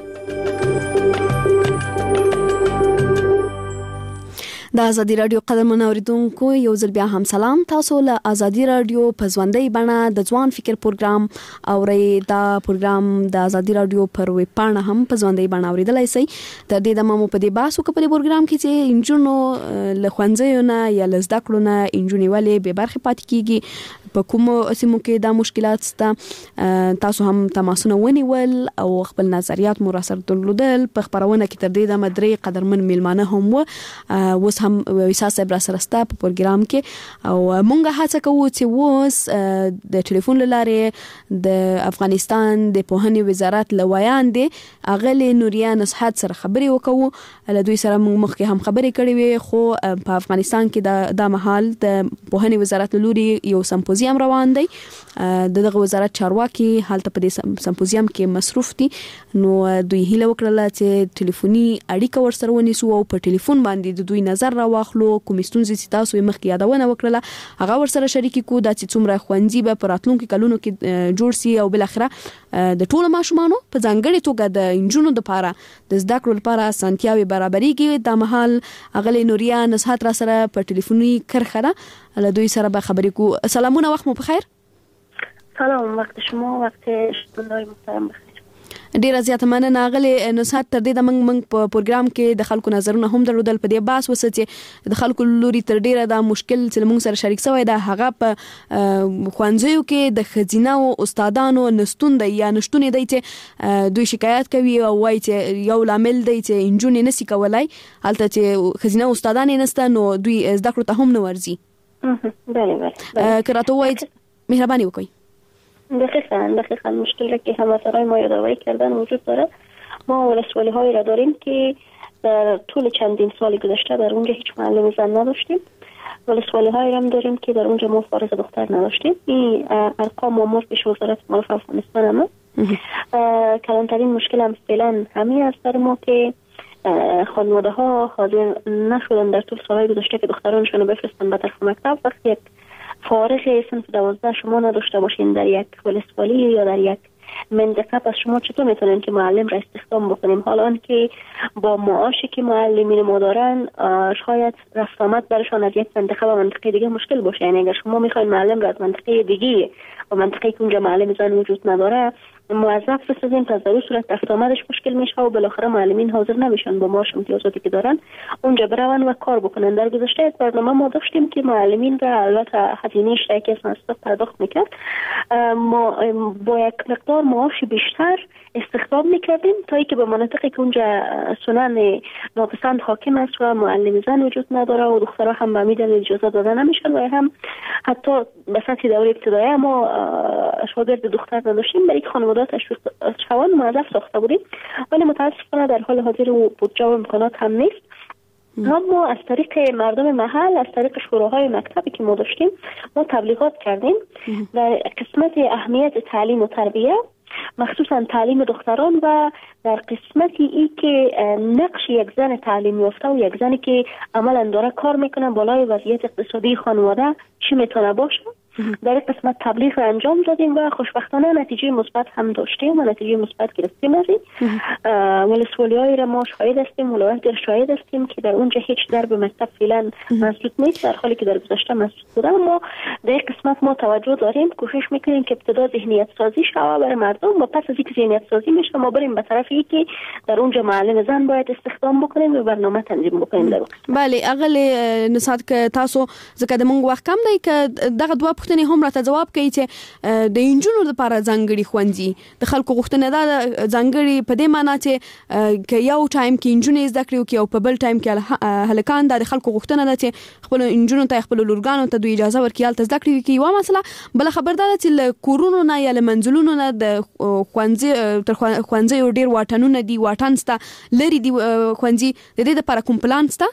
د ازادي رادیو قدرمن اوریدونکو یو ځل بیا هم سلام. تاسو له ازادي رادیو په ژوندۍ باندې د ځوان فکر پروګرام اورئ. دا پروګرام د ازادي رادیو پر ویب پاڼه هم په ژوندۍ باندې اوریدلای شئ. تر دې د مو په دې باسو په دې پروګرام کې چې انجونو له خوانځیو نه یا لزده کړو نه انجونی ولې به برخه پات کیږي په کوم سیمو کې دا مشکلات سته. تاسو هم تماسونه ونیول او خپل نظریات مو را سره درلودل. په خبرونه کې تر دې د مدري قدرمن میلمانه هم و وس هم ویسا صاحب را سره ستا په پروګرام کې او مونږه هڅه کوو چې وس د ټلیفون لاره د افغانستان د پوهنې وزارت لویان دي اغلی نوریا نصحت سره خبرې وکړو. له دوی سره موږ مخکې هم خبرې کړې وي خو په افغانستان کې د د محل د پوهنې وزارت لوري یو سمپوزیوم روان دی. د دغه وزارت چارواکي حالت په دې سمپوزیوم کې مصروف دي. نو دوی هیله وکړه چې ټلیفوني اړیکه ورسره ونیسو او په ټلیفون باندې د دوی نظر راواخلو. کوم ستونزې چې تاسو یې مخکې یادونه وکړه هغه ورسره شریک کو د چې څومره خوندې به په راتلونکو کلونو کې جوړ سي او بل اخره د ټولو ماشومانو په ځانګړي توګه د انجونو لپاره د زده کړو لپاره اسانتیاوي برابرېږي. د محل اغلی نوریا نصحت را سره په ټلیفوني کرخره له دوی سره به خبرې کو. سلامونه وخت مو په خیر. سلام، وقت شما، وقت شنوندای محترم بخیر. ډیره زیاته مننه غلې نصحت تر دې د منګ منګ په پروګرام کې د خلکو نظرونه هم درلودل په دې باس وسه چې د خلکو لوري تر ډیره دا مشکل چې موږ سره شریک شوی دا هغه په خوانځیو کې د خزینه او استادانو نستون دی یا نشټون دی چې دوی شکایت کوي او وایي چې یو لامل دی چې انجونې نسی کولای هلته چې خزینه استادان نسته نو دوی زده کړو ته هم نه ورځي. بله بله کراته وایي مهرباني وکړئ. دقیقاً دقیقاً مشکل را که هموطنان ما یادآوری کردن وجود داره. ما ولسوالی هایی را داریم که در طول چندین سال گذشته در اونجا هیچ معلم زن نداشتیم. ولسوالی هایی هم داریم که در اونجا ما فارغ دختر نداشتیم. این ارقام آمار پیش وزارت معارف افغانستان هم کلانترین مشکل هم فعلا همین است در ما که خانواده ها حاضر نشدن در طول سالهای گذشته که دخترانشون رو بفرستن به طرف مکتب. وقتی یک فارغ صنف دوازده شما نداشته باشین در یک ولسوالی یا در یک منطقه، پس شما چطور میتونین که معلم را استخدام بکنیم؟ حالا که با معاشی که معلمین ما دارن شاید رفت آمد برشان از یک منطقه به منطقه دیگه مشکل باشه. یعنی اگر شما میخواین معلم را از منطقه دیگه و منطقه که اونجا معلم زن وجود نداره موظف بسازیم که از در صورت رفت آمدش مشکل میشه و بالاخره معلمین حاضر نمیشن با معاش امتیازاتی که دارن اونجا برون و کار بکنن. در گذشته یک برنامه ما داشتیم که معلمین را البته هزینه اشتراکی از مصرف پرداخت میکرد، ما با یک مقدار معاش بیشتر استخدام میکردیم تا اینکه به مناطقی که اونجا سنن ناپسند حاکم است و معلم زن وجود نداره و دخترها هم به امید اجازه داده نمیشن و هم حتی به سطح دوره ابتدایی ما شاگرد دختر نداشتیم برای خانواده تشویق شوان موظف ساخته بودیم، ولی متاسفانه در حال حاضر و بودجه و امکانات هم نیست. اما از طریق مردم محل، از طریق شوراهای مکتبی که ما داشتیم ما تبلیغات کردیم در قسمت اهمیت تعلیم و تربیه، مخصوصا تعلیم دختران و در قسمتی ای که نقش یک زن تعلیم یافته و یک زنی که عملا داره کار میکنه بالای وضعیت اقتصادی خانواده چی میتونه باشه، در این قسمت تبلیغ را انجام دادیم و خوشبختانه نتیجه مثبت هم داشتیم و نتیجه مثبت گرفتیم. از این ولسوالی‌های را ما شاهد هستیم، ولایت را شاهد هستیم که در اونجا هیچ درب مکتب فعلا مسدود نیست، در حالی که در گذشته مسدود بوده. ما در این قسمت ما توجه داریم، کوشش میکنیم که ابتدا ذهنیت سازی شود برای مردم و پس از اینکه ذهنیت سازی میشه ما بریم به طرف اینکه در اونجا معلم زن باید استخدام بکنیم و برنامه تنظیم بکنیم. در بله اغل نصات که تاسو زکه د مونږ وخت کم دی که دغه دوه پوښتنې هم راته جواب کوي چې د انجونو لپاره ځانګړي ښوونځي د خلکو غوښتنه ده ځانګړي په دې معنی چې که یو ټایم کې انجونې زده کړي او که یو په بل ټایم کې هلکان د خلکو غوښتنه ده چې خپل انجونو ته خپل لورګانو ته دوی اجازه ورکړي هلته زده کړي کوي. یوه مسله بله خبر ده چې له کورونو نه یا له منزلونو نه د ښوونځي تر ښوونځیو ډېر واټنونه دي، واټن سته، لرې دي ښوونځي، د دې دپاره کوم پلان سته؟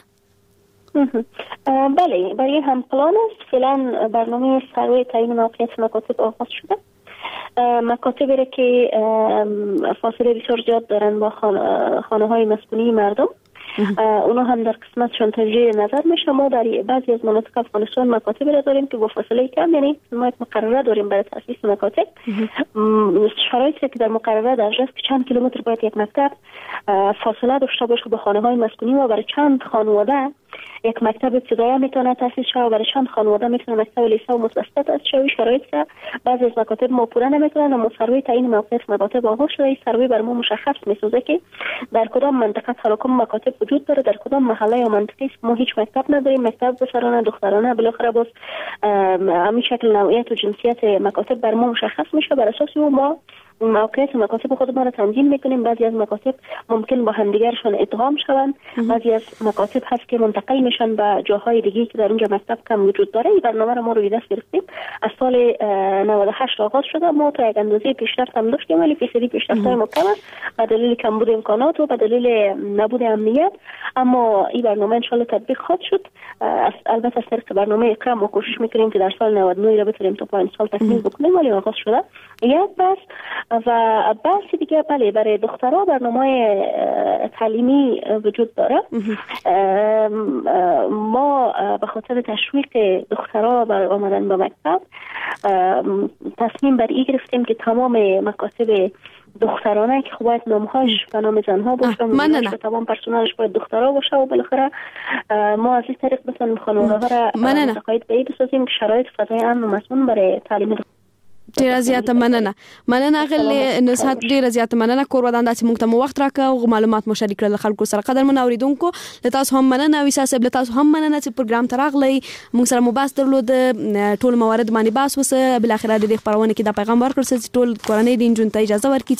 بله برای هم پلان است. فعلا برنامه سروی تعیین موقعیت مکاتب آغاز شده. مکاتبی را که فاصله بسیار زیاد دارن با خانه های مسکونی مردم اونا هم در قسمتشون تجدید نظر میشه. ما در بعضی از مناطق افغانستان مکاتبی را داریم که با فاصله کم، یعنی ما یک مقرره داریم برای تاسیس مکاتب. شرایطی که در مقرره در است که چند کیلومتر باید یک مکتب فاصله داشته باشه با خانه های مسکونی و برای چند خانواده یک مکتب ابتدایی میتونه تاسیس شه و برای چند خانواده میتونه مکتب لیسه و متوسطه تاسیس شه. شرایط که بعضی از مکاتب ما پوره نمیتونن. اما سروی تعیین موقعیت مکاتب آغاز شده. این سروی بر ما مشخص میسازه که در کدام منطقه تراکم مکاتب وجود داره، در کدام محله یا منطقه است ما هیچ مکتب نداریم، مکتب پسرانه دخترانه، بالاخره باز همین شکل نوعیت و جنسیت مکاتب بر ما مشخص میشه. بر اساس او ما موقعیت مکاتب خود ما را تنظیم میکنیم. بعضی از مکاتب ممکن با همدیگرشون ادغام شوند، بعضی از مکاتب هست که منتقل میشن به جاهای دیگه که در اونجا مکتب کم وجود داره. این برنامه را ما روی دست گرفتیم، از سال نود و هشت آغاز شده. ما تا یک اندازه پیشرفت هم داشتیم ولی فیصدی پیشرفت‌های ما کم است به دلیل کمبود امکانات و به دلیل نبود امنیت. اما این برنامه ان شاء الله تطبیق خواهد شد. البته از طریق برنامه اقرا ما کوشش میکنیم که در سال نود و نه را بتونیم تا پایان سال تکمیل بکنیم، ولی آغاز شده. یک بس و بحث دیگه بله برای دخترها برنامه تعلیمی وجود داره. ما به خاطر تشویق دخترها برای آمدن به مکتب تصمیم بر این گرفتیم که تمام مکاتب دخترانه که باید نامهاش به نام زنها باشه و تمام پرسنلش باید دخترها باشه و بالاخره ما از این طریق بتونیم خانواده ها را متقاعد به این بسازیم که شرایط فضای امن و مسئول برای تعلیم دخترها. ډیره زیاته مننه مننه غلې نصحت ډیره زیاته مننه کور ودان چې موږ ته وخت راکړ او معلومات مو شریک کړل خلکو سره قدر من اوریدونکو له تاسو هم مننه ویسا صاحب له تاسو هم مننه چې پروګرام ته راغلی موږ سره مباحث درلود ټول موارد باندې باس وسه بل اخر د خبرونه کې د پیغام ورکړ چې ټول کورنۍ د انجن ته اجازه ورکړي